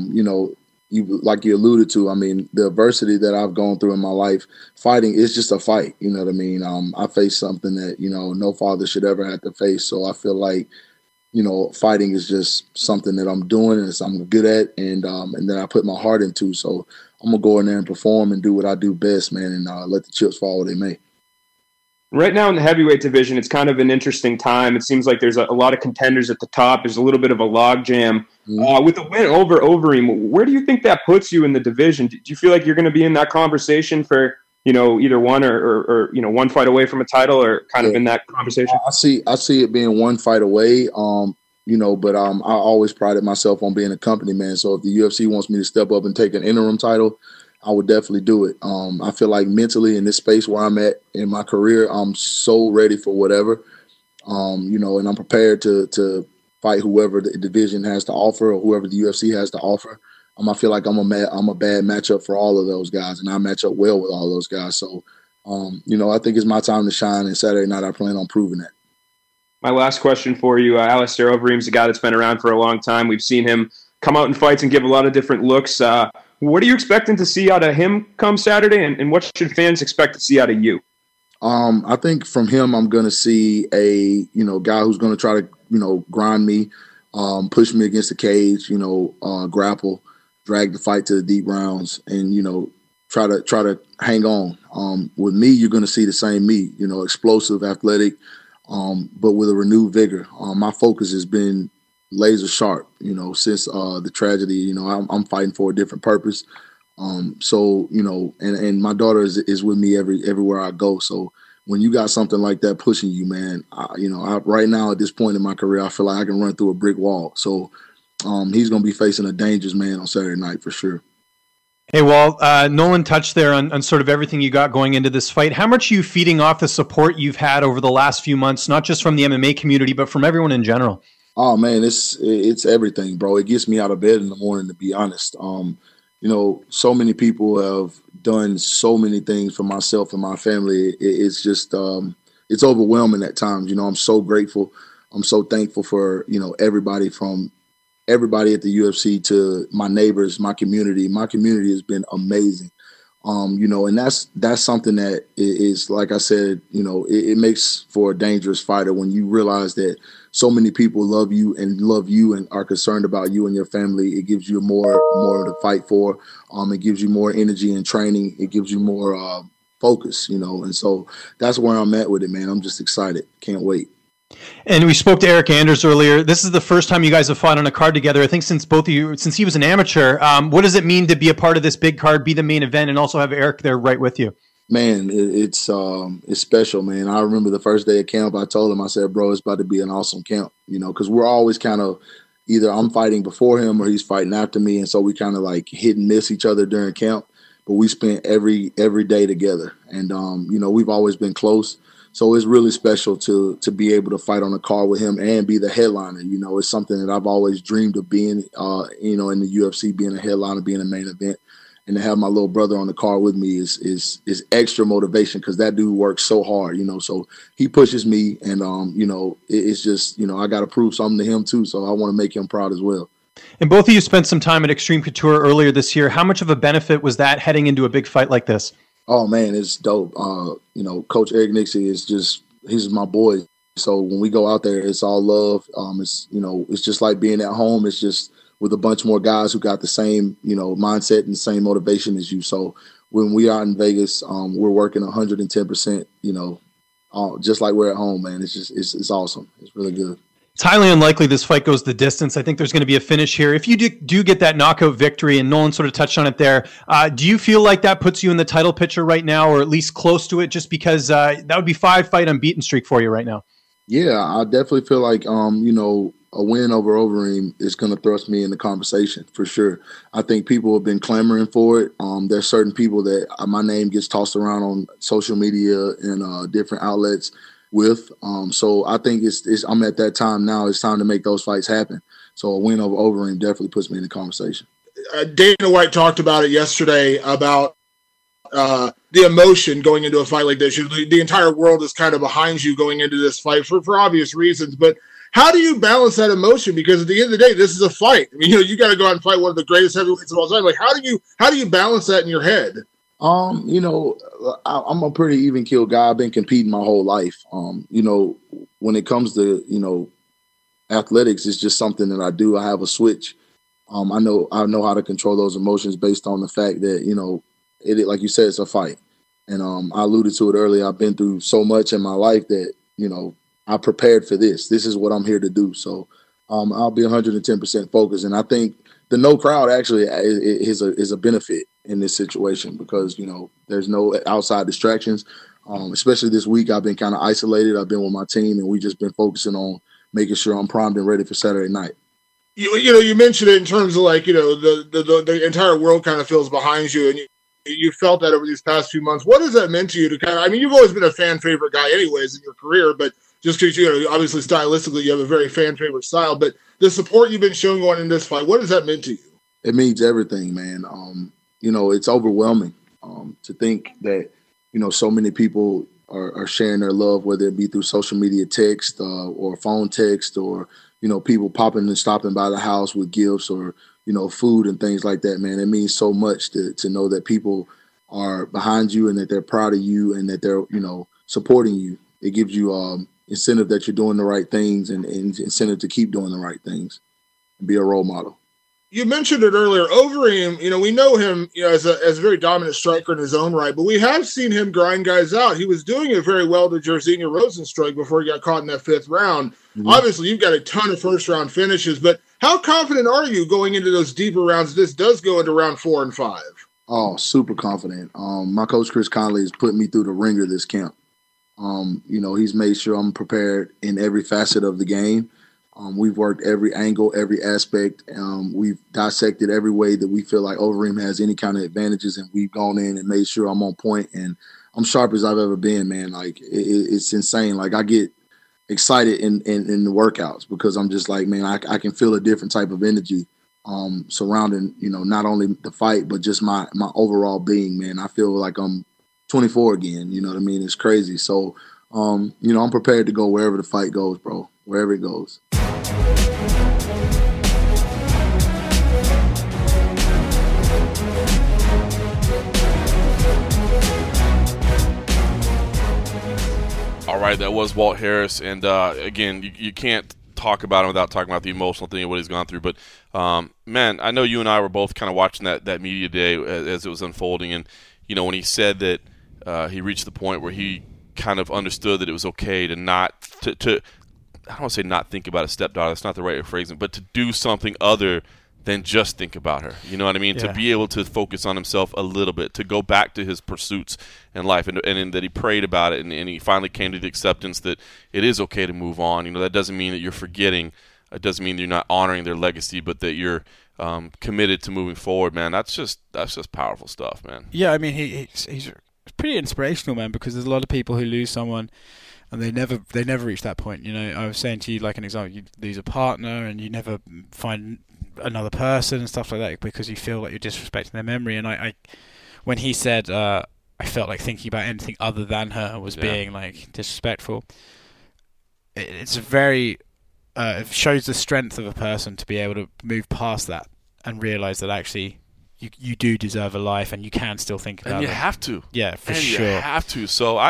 Like you alluded to, the adversity that I've gone through in my life, fighting is just a fight. You know what I mean? I faced something that, no father should ever have to face. So I feel like, fighting is just something that I'm doing and I'm good at, and then I put my heart into. So I'm gonna go in there and perform and do what I do best, man, and let the chips fall where they may. Right now in the heavyweight division, it's kind of an interesting time. It seems like there's a lot of contenders at the top. There's a little bit of a logjam. With the win over Overeem, where do you think that puts you in the division? Do you feel like you're going to be in that conversation for either one or one fight away from a title, or kind of in that conversation? I see it being one fight away. But I always prided myself on being a company man. So if the UFC wants me to step up and take an interim title, I would definitely do it. I feel like mentally in this space where I'm at in my career, I'm so ready for whatever. And I'm prepared to fight whoever the division has to offer or whoever the UFC has to offer. I feel like I'm a bad matchup for all of those guys, and I match up well with all those guys. So, I think it's my time to shine, and Saturday night I plan on proving that. My last question for you, Alistair Overeem's a guy that's been around for a long time. We've seen him come out in fights and give a lot of different looks. What are you expecting to see out of him come Saturday, and what should fans expect to see out of you? I think from him I'm going to see a guy who's going to try to grind me, push me against the cage, grapple, drag the fight to the deep rounds, and try to hang on. With me, you're going to see the same me, explosive, athletic, but with a renewed vigor. My focus has been laser sharp, since the tragedy. I'm fighting for a different purpose. And my daughter is with me everywhere I go. So when you got something like that pushing you, man, right now at this point in my career, I feel like I can run through a brick wall. So he's going to be facing a dangerous man on Saturday night for sure. Hey, Walt, Nolan touched there on sort of everything you got going into this fight. How much are you feeding off the support you've had over the last few months, not just from the MMA community, but from everyone in general? Oh, man, it's everything, bro. It gets me out of bed in the morning, to be honest. So many people have done so many things for myself and my family. It's just it's overwhelming at times. I'm so grateful. I'm so thankful for, everybody, from everybody at the UFC to my neighbors, my community. My community has been amazing. And that's something that is, like I said, it makes for a dangerous fighter when you realize that so many people love you and are concerned about you and your family. It gives you more to fight for. It gives you more energy and training. It gives you more focus, and so that's where I'm at with it, man. I'm just excited. Can't wait. And we spoke to Eric Anders earlier. This is the first time you guys have fought on a card together, I think, since both of you, since he was an amateur. What does it mean to be a part of this big card, be the main event, and also have Eric there right with you? Man, it's special, man. I remember the first day of camp, I told him, I said, bro, it's about to be an awesome camp, because we're always kind of either I'm fighting before him or he's fighting after me. And so we kind of like hit and miss each other during camp, but we spent every day together. And, we've always been close. So it's really special to be able to fight on a card with him and be the headliner. It's something that I've always dreamed of being, in the UFC, being a headliner, being a main event. And to have my little brother on the card with me is extra motivation because that dude works so hard, So he pushes me, and it's just I got to prove something to him too. So I want to make him proud as well. And both of you spent some time at Extreme Couture earlier this year. How much of a benefit was that heading into a big fight like this? Oh man, it's dope. Coach Eric Nixie he's my boy. So when we go out there, it's all love. It's just like being at home. It's just with a bunch more guys who got the same, mindset and the same motivation as you. So when we are in Vegas, we're working 110%, just like we're at home, man. It's awesome. It's really good. It's highly unlikely this fight goes the distance. I think there's going to be a finish here. If you do get that knockout victory, and Nolan sort of touched on it there, do you feel like that puts you in the title picture right now, or at least close to it, just because that would be 5-fight unbeaten streak for you right now? Yeah, I definitely feel like, a win over Overeem is going to thrust me in the conversation for sure. I think people have been clamoring for it. There's certain people that my name gets tossed around on social media and different outlets with. So I think I'm at that time now. It's time to make those fights happen. So a win over Overeem definitely puts me in the conversation. Dana White talked about it yesterday about the emotion going into a fight like this. The entire world is kind of behind you going into this fight for obvious reasons, but how do you balance that emotion? Because at the end of the day, this is a fight. I mean, you got to go out and fight one of the greatest heavyweights of all time. Like, how do you balance that in your head? I'm a pretty even keel guy. I've been competing my whole life. When it comes to athletics, it's just something that I do. I have a switch. I know how to control those emotions based on the fact that it like you said, it's a fight. And I alluded to it earlier. I've been through so much in my life that I prepared for this. This is what I'm here to do. So I'll be 110% focused. And I think the no crowd actually is a benefit in this situation because, there's no outside distractions. Especially this week, I've been kind of isolated. I've been with my team, and we've just been focusing on making sure I'm primed and ready for Saturday night. You mentioned it in terms of like, the entire world kind of feels behind you, and you felt that over these past few months. What has that meant to you to kind of, you've always been a fan favorite guy anyways in your career, but just because, obviously stylistically you have a very fan favorite style, but the support you've been showing going in this fight, what has that meant to you? It means everything, man. It's overwhelming to think that, so many people are sharing their love, whether it be through social media text or phone text or, people popping and stopping by the house with gifts or, food and things like that, man. It means so much to know that people are behind you and that they're proud of you and that they're, supporting you. It gives you incentive that you're doing the right things and incentive to keep doing the right things and be a role model. You mentioned it earlier. Overeem, we know him as a very dominant striker in his own right, but we have seen him grind guys out. He was doing it very well to Jairzinho Rozenstruik before he got caught in that fifth round. Mm-hmm. Obviously, you've got a ton of first-round finishes, but how confident are you going into those deeper rounds? This does go into round 4 and 5. Oh, super confident. My coach, Chris Conley, has put me through the ringer this camp. He's made sure I'm prepared in every facet of the game. We've worked every angle, every aspect. We've dissected every way that we feel like Overeem has any kind of advantages, and we've gone in and made sure I'm on point, and I'm sharp as I've ever been, man. Like, it's insane. Like, I get excited in the workouts because I'm just like, man, I can feel a different type of energy surrounding, not only the fight, but just my overall being, man. I feel like I'm 24 again, you know what I mean? It's crazy. So, I'm prepared to go wherever the fight goes, bro, wherever it goes. All right, that was Walt Harris, and again, you can't talk about him without talking about the emotional thing of what he's gone through. But man, I know you and I were both kind of watching that media day as it was unfolding, and when he said that he reached the point where he kind of understood that it was okay to not to don't want to say not think about a stepdaughter. That's not the right way of phrasing, but to do something other than just think about her. You know what I mean? Yeah. To be able to focus on himself a little bit, to go back to his pursuits in life, and that he prayed about it, and he finally came to the acceptance that it is okay to move on. You know, that doesn't mean that you're forgetting. It doesn't mean that you're not honoring their legacy, but that you're committed to moving forward, man. That's just powerful stuff, man. Yeah, I mean, he's pretty inspirational, man, because there's a lot of people who lose someone and they never reach that point. You know, I was saying to you, like an example, you lose a partner and you never find another person and stuff like that because you feel like you're disrespecting their memory. And I when he said, I felt like thinking about anything other than her was being like disrespectful. It's a very it shows the strength of a person to be able to move past that and realize that actually you do deserve a life and you can still think about it. And you have to. Yeah, for and sure. You have to. So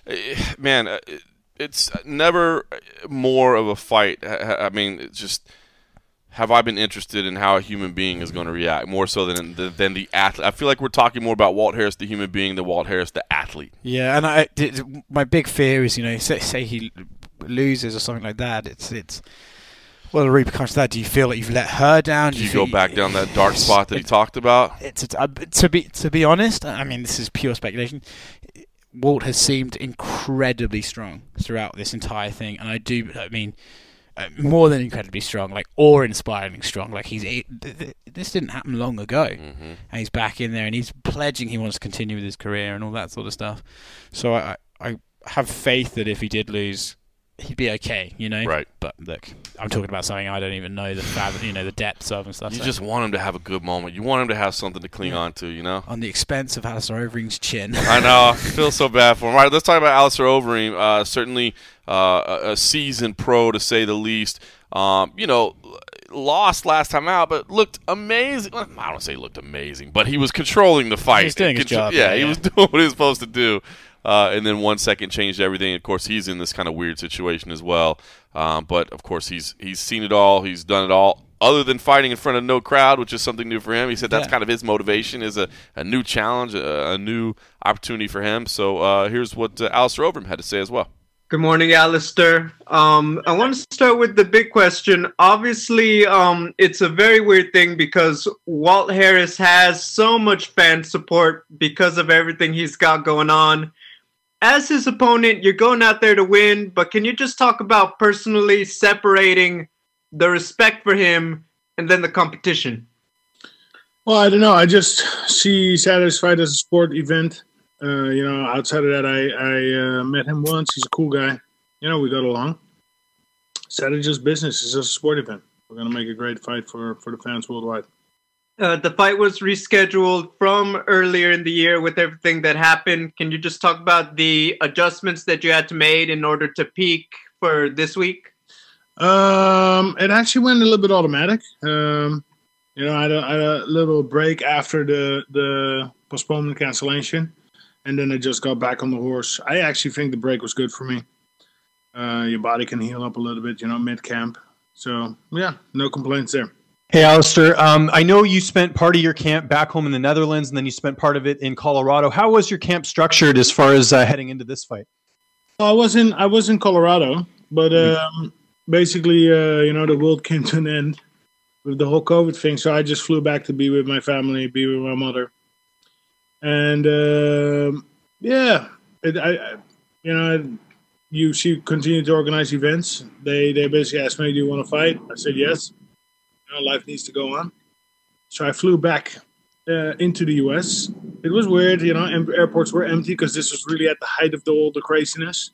it's never more of a fight. I mean, it's just, have I been interested in how a human being is going to react more so than the athlete? I feel like we're talking more about Walt Harris, the human being, than Walt Harris, the athlete. Yeah, and my big fear is, you know, say he loses or something like that. It's well, the repercussions of that. Do you feel like you've let her down? Do you go back down that dark spot that he talked about? To be honest, I mean, this is pure speculation. Walt has seemed incredibly strong throughout this entire thing, and I mean, more than incredibly strong, like awe-inspiring strong. Like this didn't happen long ago, and he's back in there, and he's pledging he wants to continue with his career and all that sort of stuff. So I have faith that if he did lose, he'd be okay, you know. Right. But look, I'm talking about something I don't even know the depths of and stuff. You just want him to have a good moment. You want him to have something to cling on to, you know. On the expense of Alistair Overeem's chin. I know. I feel so bad for him. All right, let's talk about Alistair Overeem. Certainly a seasoned pro, to say the least. You know, lost last time out, but looked amazing. Well, I don't say looked amazing, but he was controlling the fight. He was doing his job. Yeah, he was doing what he was supposed to do. And then 1 second changed everything. Of course, he's in this kind of weird situation as well. But, of course, he's seen it all. He's done it all. Other than fighting in front of no crowd, which is something new for him. He said that's kind of his motivation, is a new challenge, a new opportunity for him. So here's what Alistair Overeem had to say as well. Good morning, Alistair. I want to start with the big question. Obviously, it's a very weird thing because Walt Harris has so much fan support because of everything he's got going on. As his opponent, you're going out there to win, but can you just talk about personally separating the respect for him and then the competition? Well, I don't know. I just see Saturday's fight as a sport event. You know, outside of that, I met him once. He's a cool guy. You know, we got along. Saturday's just business. It's just a sport event. We're going to make a great fight for the fans worldwide. The fight was rescheduled from earlier in the year with everything that happened. Can you just talk about the adjustments that you had to make in order to peak for this week? It actually went a little bit automatic. You know, I had a little break after the postponement cancellation, and then I just got back on the horse. I actually think the break was good for me. Your body can heal up a little bit, you know, mid-camp. So, yeah, no complaints there. Hey, Alistair, I know you spent part of your camp back home in the Netherlands, and then you spent part of it in Colorado. How was your camp structured as far as heading into this fight? I was in Colorado, but basically, you know, the world came to an end with the whole COVID thing. So I just flew back to be with my family, be with my mother, and UFC continued to organize events. They basically asked me, "Do you want to fight?" I said yes. You know, life needs to go on. So I flew back into the US. It was weird, you know, airports were empty because this was really at the height of all the craziness.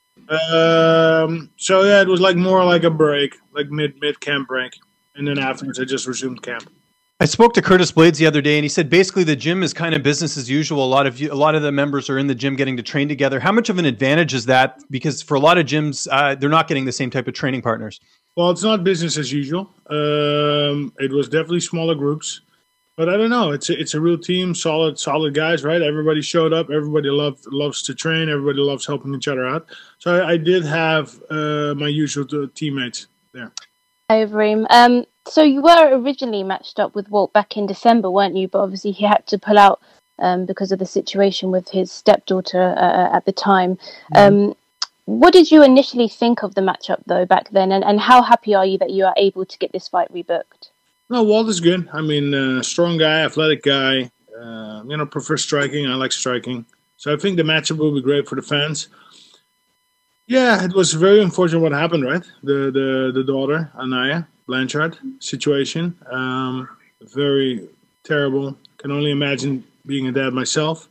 So yeah, it was like more like a break, like mid camp break. And then afterwards I just resumed camp. I spoke to Curtis Blades the other day, and he said basically the gym is kind of business as usual. A lot of the members are in the gym getting to train together. How much of an advantage is that? Because for a lot of gyms, they're not getting the same type of training partners. Well, it's not business as usual. It was definitely smaller groups, but I don't know. It's a real team, solid guys, right? Everybody showed up. Everybody loves to train. Everybody loves helping each other out. So I did have my usual teammates there. Hi, Overeem. So you were originally matched up with Walt back in December, weren't you? But obviously he had to pull out because of the situation with his stepdaughter at the time. What did you initially think of the matchup, though, back then? And how happy are you that you are able to get this fight rebooked? No, Walt is good. I mean, strong guy, athletic guy. Prefer striking. I like striking. So I think the matchup will be great for the fans. Yeah, it was very unfortunate what happened, right? The daughter, Anaya Blanchard situation. Very terrible. Can only imagine being a dad myself.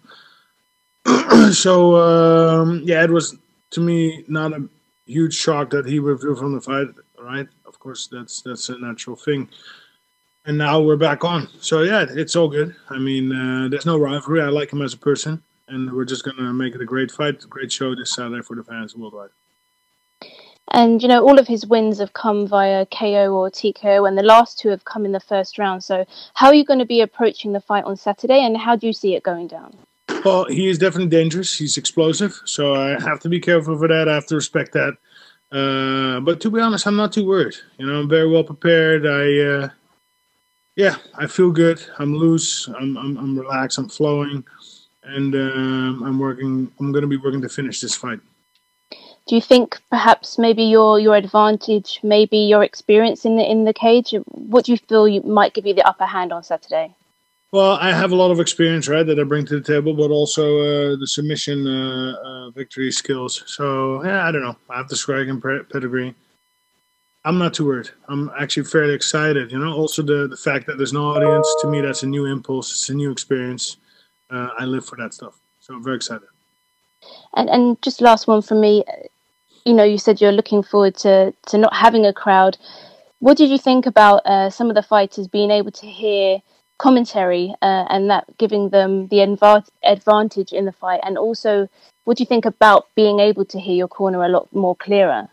So, it was, to me, not a huge shock that he withdrew from the fight, right? Of course, that's a natural thing. And now we're back on. So, yeah, it's all good. I mean, there's no rivalry. I like him as a person. And we're just going to make it a great fight, a great show this Saturday for the fans worldwide. And, all of his wins have come via KO or TKO, and the last two have come in the first round. So how are you going to be approaching the fight on Saturday, and how do you see it going down? Well, he is definitely dangerous. He's explosive. So I have to be careful for that. I have to respect that. But to be honest, I'm not too worried. I'm very well prepared. I feel good. I'm loose. I'm relaxed. I'm flowing. And I'm going to be working to finish this fight. Do you think perhaps maybe your advantage, maybe your experience in the cage? What do you feel might give you the upper hand on Saturday? Well, I have a lot of experience, right, that I bring to the table, but also the submission victory skills. So, I don't know. I have the striking pedigree. I'm not too worried. I'm actually fairly excited. Also the fact that there's no audience, to me, that's a new impulse. It's a new experience. I live for that stuff. So I'm very excited. And just last one from me. You said you're looking forward to not having a crowd. What did you think about some of the fighters being able to hear commentary and that giving them the advantage in the fight? And also, what do you think about being able to hear your corner a lot more clearer?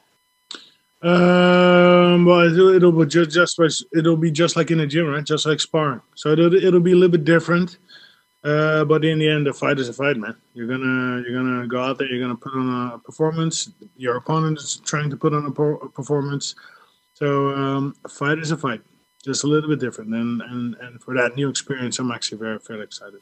Well, it'll be just like in the gym, right? Just like sparring. So it'll be a little bit different. But in the end, a fight is a fight, man. You're gonna go out there. You're gonna put on a performance. Your opponent is trying to put on a performance. So a fight is a fight, just a little bit different. And for that new experience, I'm actually very, very excited.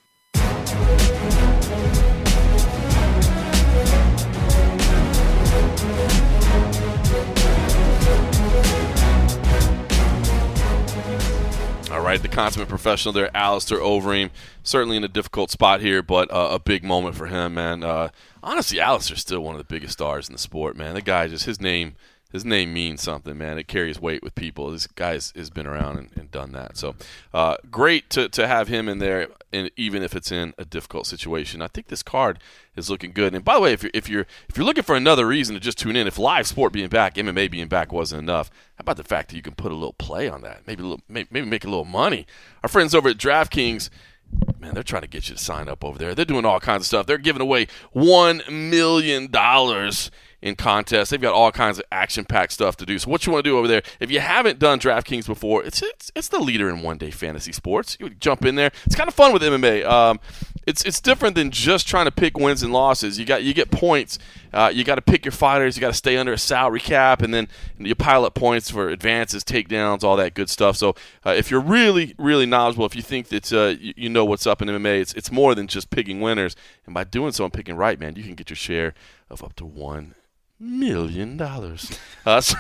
All right, the consummate professional there, Alistair Overeem, certainly in a difficult spot here, but a big moment for him, man. Honestly, Alistair's still one of the biggest stars in the sport, man. The guy his name means something, man. It carries weight with people. This guy has been around and done that. So great to have him in there, and even if it's in a difficult situation. I think this card is looking good. And by the way, if you're looking for another reason to just tune in, if live sport being back, MMA being back wasn't enough, how about the fact that you can put a little play on that? Maybe make a little money. Our friends over at DraftKings, man, they're trying to get you to sign up over there. They're doing all kinds of stuff. They're giving away $1 million in contests. They've got all kinds of action-packed stuff to do. So what you want to do over there, if you haven't done DraftKings before, it's the leader in one-day fantasy sports. You jump in there. It's kind of fun with MMA. It's different than just trying to pick wins and losses. You get points. You got to pick your fighters. You got to stay under a salary cap, and then you pile up points for advances, takedowns, all that good stuff. So if you're really, really knowledgeable, if you think that you know what's up in MMA, it's more than just picking winners. And by doing so and picking right, man, you can get your share of up to $1 million. So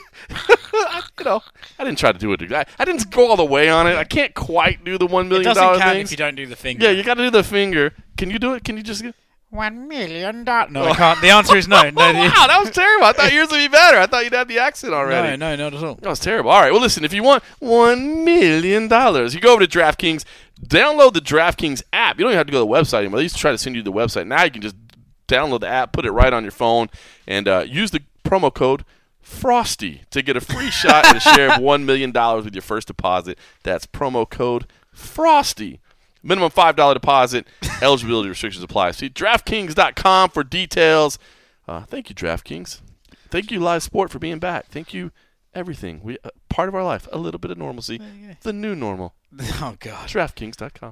I didn't try to do it. I didn't go all the way on it. I can't quite do the $1 million thing. It doesn't count if you don't do the finger. Yeah, you got to do the finger. Can you do it? Can you just get $1 million? No, I can't. The answer is no. Wow, that was terrible. I thought yours would be better. I thought you'd have the accent already. No, not at all. That was terrible. All right, well, listen, if you want $1 million, you go over to DraftKings, download the DraftKings app. You don't even have to go to the website anymore. They used to try to send you to the website. Now you can just download the app, put it right on your phone, and use the promo code FROSTY to get a free shot at a share of $1 million with your first deposit. That's promo code FROSTY. Minimum $5 deposit. Eligibility restrictions apply. See DraftKings.com for details. Thank you, DraftKings. Thank you, Live Sport, for being back. Thank you, everything. part of our life. A little bit of normalcy. The new normal. Oh, God. DraftKings.com.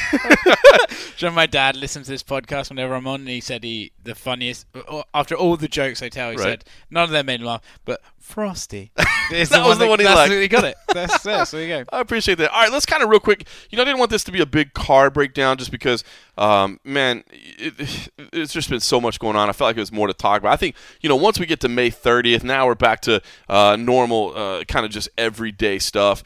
John, my dad listens to this podcast whenever I'm on, and he said the funniest, after all the jokes I tell, he said, none of them made him laugh, but Frosty. That was the one he liked. He got it. That's there, so there you go. I appreciate that. All right, let's kind of real quick. I didn't want this to be a big card breakdown just because, man, it's just been so much going on. I felt like it was more to talk about. I think, once we get to May 30th, now we're back to normal, kind of just everyday stuff.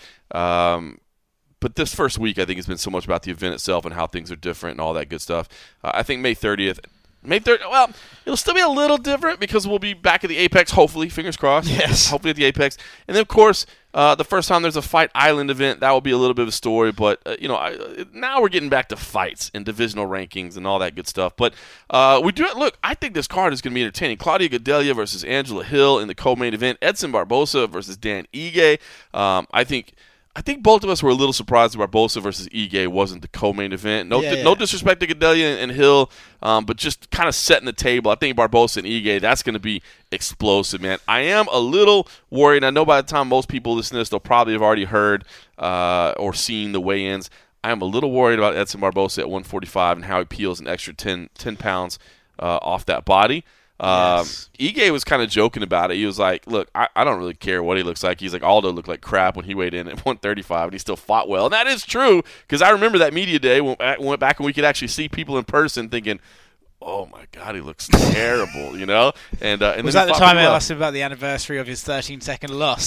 But this first week, I think, has been so much about the event itself and how things are different and all that good stuff. I think May 30th, well, it'll still be a little different because we'll be back at the Apex, hopefully, fingers crossed. Yes. Hopefully at the Apex. And then, of course, the first time there's a Fight Island event, that will be a little bit of a story. But, now we're getting back to fights and divisional rankings and all that good stuff. But look, I think this card is going to be entertaining. Claudia Gadelha versus Angela Hill in the co-main event. Edson Barbosa versus Dan Ige. I think both of us were a little surprised that Barbosa versus Ige wasn't the co-main event. No disrespect to Gadelha and Hill, but just kind of setting the table. I think Barbosa and Ige, that's going to be explosive, man. I am a little worried. I know by the time most people listen to this, they'll probably have already heard or seen the weigh-ins. I am a little worried about Edson Barbosa at 145 and how he peels an extra 10 pounds off that body. Yes. Ige was kind of joking about it. He was like, look, I don't really care what he looks like. He's like, Aldo looked like crap when he weighed in at 135, and he still fought well. And that is true, because I remember that media day when went back and we could actually see people in person thinking, oh my God, he looks terrible, And was that the time I asked him about the anniversary of his 13-second loss?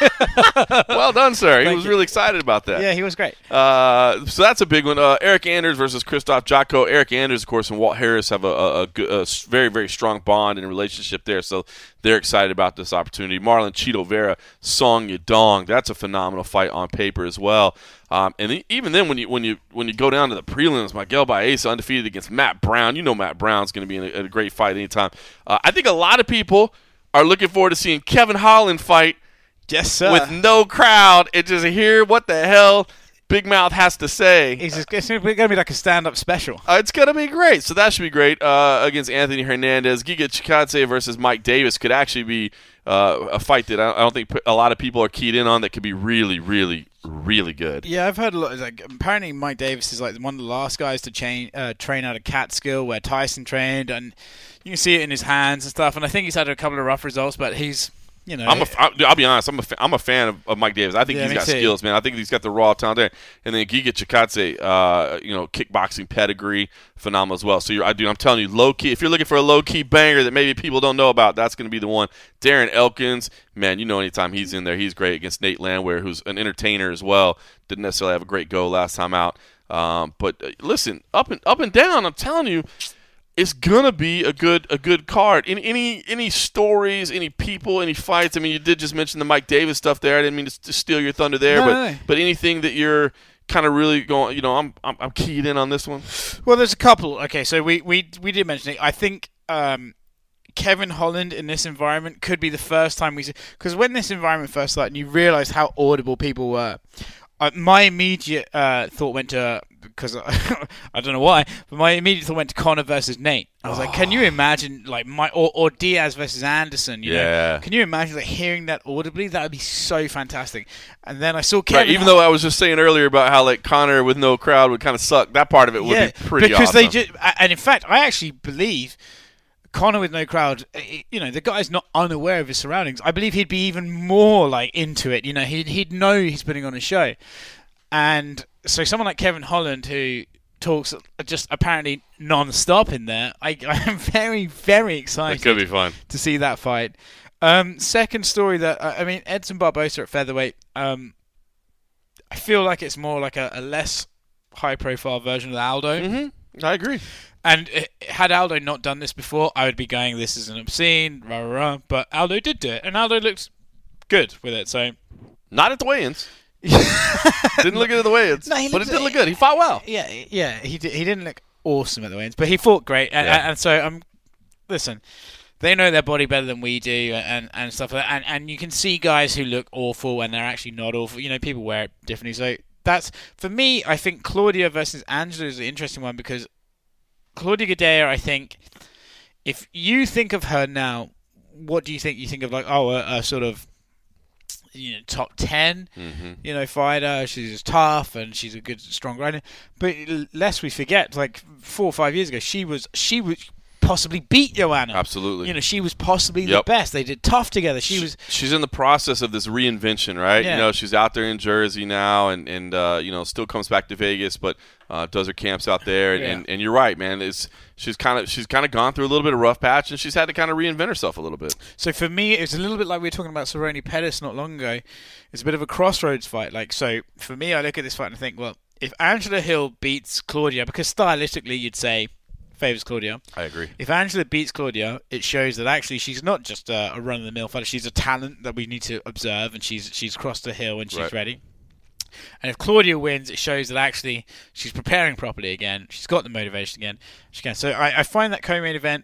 Well done, sir. He was really excited about that. Yeah, he was great. So that's a big one. Eric Anders versus Christoph Jotko. Eric Anders, of course, and Walt Harris have a very, very strong bond and relationship there, so they're excited about this opportunity. Marlon Chito Vera, Song Yadong. That's a phenomenal fight on paper as well. And even then, when you go down to the prelims, Miguel Baeza undefeated against Matt Brown. Matt Brown's going to be in a great fight anytime. I think a lot of people are looking forward to seeing Kevin Holland fight. Yes, sir. With no crowd and just hear what the hell Big Mouth has to say. It's going to be like a stand-up special. It's going to be great. So that should be great against Anthony Hernandez. Giga Chikadze versus Mike Davis could actually be a fight that I don't think a lot of people are keyed in on that could be really, really, really good. Yeah, I've heard a lot. Apparently Mike Davis is like one of the last guys to train out of Catskill where Tyson trained, and you can see it in his hands and stuff. And I think he's had a couple of rough results, but he's... I'll be honest. I'm a fan of Mike Davis. I think he's got skills, man. I think he's got the raw talent there. And then Giga Chikadze, kickboxing pedigree, phenomenal as well. So I'm telling you, low key. If you're looking for a low key banger that maybe people don't know about, that's going to be the one. Darren Elkins, man, anytime he's in there, he's great against Nate Landwehr, who's an entertainer as well. Didn't necessarily have a great go last time out. But listen, up and down. I'm telling you. It's gonna be a good card. Any stories, any people, any fights? I mean, you did just mention the Mike Davis stuff there. I didn't mean to steal your thunder there, but anything that you're kind of really going, I'm keyed in on this one. Well, there's a couple. Okay, so we did mention it. I think Kevin Holland in this environment could be the first time we see, because when this environment first started, and you realised how audible people were. My immediate thought went to, because I don't know why, but my immediate thought went to Conor versus Nate. I was like, can you imagine, like, or Diaz versus Anderson? You know? Can you imagine hearing that audibly? That would be so fantastic. And then I saw Kevin. Right, even though I was just saying earlier about how Conor with no crowd would kind of suck. That part of it would be pretty awesome. And in fact, I actually believe Conor with no crowd, the guy's not unaware of his surroundings. I believe he'd be even more into it. He'd know he's putting on a show. And so someone like Kevin Holland, who talks just apparently non-stop in there, I am very, very excited. It could be fun to see that fight. Second story that Edson Barbosa at featherweight. I feel like it's more like a less high-profile version of Aldo. Mm-hmm. I agree. And had Aldo not done this before, I would be going, this is an obscene, rah, rah, rah. But Aldo did do it, and Aldo looks good with it. So, not at the weigh-ins. Didn't look good at the weigh-ins, but it did look good. He fought well. Yeah, he didn't look awesome at the weigh-ins, but he fought great. And so, listen, they know their body better than we do, and stuff like that. And you can see guys who look awful when they're actually not awful. People wear it differently. So that's, for me, I think Claudia versus Angela is an interesting one, because Claudia Gadelha, I think, if you think of her now, what do you think? You think of a sort of, top 10, fighter. She's tough and she's a good, strong rider. But lest we forget, like 4 or 5 years ago, she was possibly beat Joanna. Absolutely. She was possibly the best. They did tough together. She's in the process of this reinvention, right? Yeah. She's out there in Jersey now, and still comes back to Vegas, but does her camps out there. And you're right, man. She's kind of gone through a little bit of rough patch, and she's had to kind of reinvent herself a little bit. So for me, it's a little bit like we were talking about Cerrone Pettis not long ago. It's a bit of a crossroads fight. Like, so for me, I look at this fight and I think, well, if Angela Hill beats Claudia, because stylistically you'd say favors Claudia. I agree. If Angela beats Claudia, it shows that actually she's not just a run-of-the-mill fighter. She's a talent that we need to observe, and she's crossed the hill and she's ready. And if Claudia wins, it shows that actually she's preparing properly again. She's got the motivation again. She can. So I find that co-main event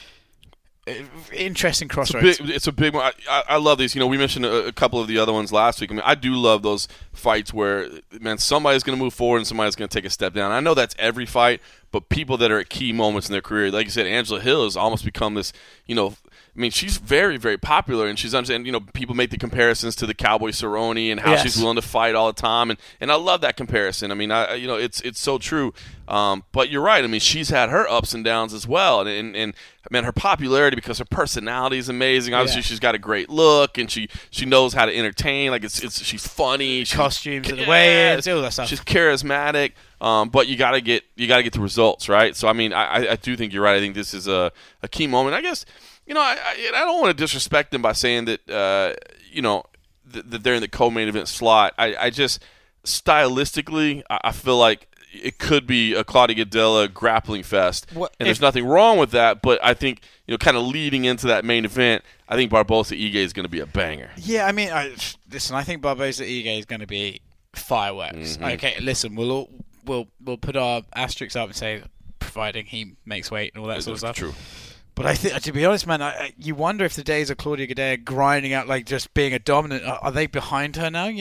interesting crossroads. It's a big one. I love these. We mentioned a couple of the other ones last week. I mean, I do love those fights where, man, somebody's going to move forward and somebody's going to take a step down. I know that's every fight, but people that are at key moments in their career, like you said, Angela Hill has almost become this, she's very, very popular, and she's understanding, people make the comparisons to the Cowboy Cerrone and how she's willing to fight all the time, and I love that comparison. I mean, it's so true. But you're right. I mean, she's had her ups and downs as well, and man, her popularity because her personality is amazing. Obviously, she's got a great look, and she knows how to entertain. Like she's funny. Costumes and the way all that stuff. She's charismatic. But you gotta get the results, right? So I mean, I do think you're right. I think this is a key moment. I guess I don't want to disrespect them by saying that that they're in the co-main event slot. I just stylistically, I feel like it could be a Claudia Gadelha grappling fest, and there's nothing wrong with that. But I think kind of leading into that main event, I think Barboza Ige is going to be a banger. Yeah, I mean, listen, I think Barboza Ige is going to be fireworks. Mm-hmm. Okay, listen, we'll put our asterisks up and say, providing he makes weight and all that sort of stuff. True. But I think, to be honest, man, you wonder if the days of Claudia Gadelha grinding out, like just being a dominant, are they behind her now?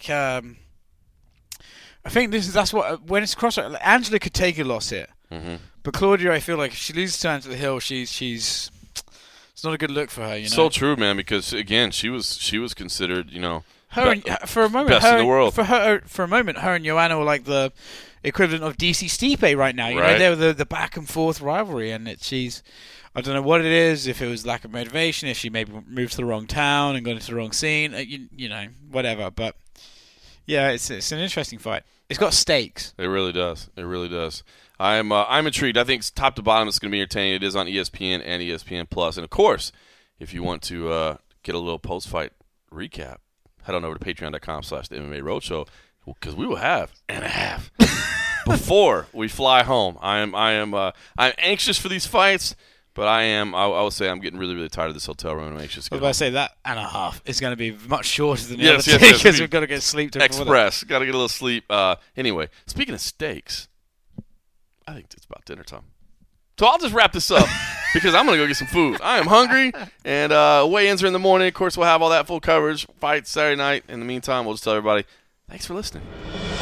I think that's what, when it's crossroads, Angela could take a loss here. Mm-hmm. But Claudia, I feel like if she loses to Angela Hill, she's it's not a good look for her. So true, man. Because again, she was considered, for a moment, best in the world. For a moment, her and Joanna were like the equivalent of DC Stipe right now. They were the back and forth rivalry, and I don't know what it is. If it was lack of motivation, if she maybe moved to the wrong town and got into the wrong scene, whatever. But yeah, it's an interesting fight. It's got stakes. It really does. I'm intrigued. I think top to bottom it's going to be entertaining. It is on ESPN and ESPN Plus, and of course, if you want to get a little post-fight recap, head on over to patreon.com/the MMA Roadshow, because we will have and a half before we fly home. I'm anxious for these fights. But I will say I'm getting really, really tired of this hotel room. I'm anxious to get I was about to say that and a half is going to be much shorter than the other two because we've got to get sleep. Got to get a little sleep. Anyway, speaking of steaks, I think it's about dinner time. So I'll just wrap this up because I'm going to go get some food. I am hungry, and weigh-ins are in the morning. Of course, we'll have all that full coverage. Fight Saturday night. In the meantime, we'll just tell everybody, thanks for listening.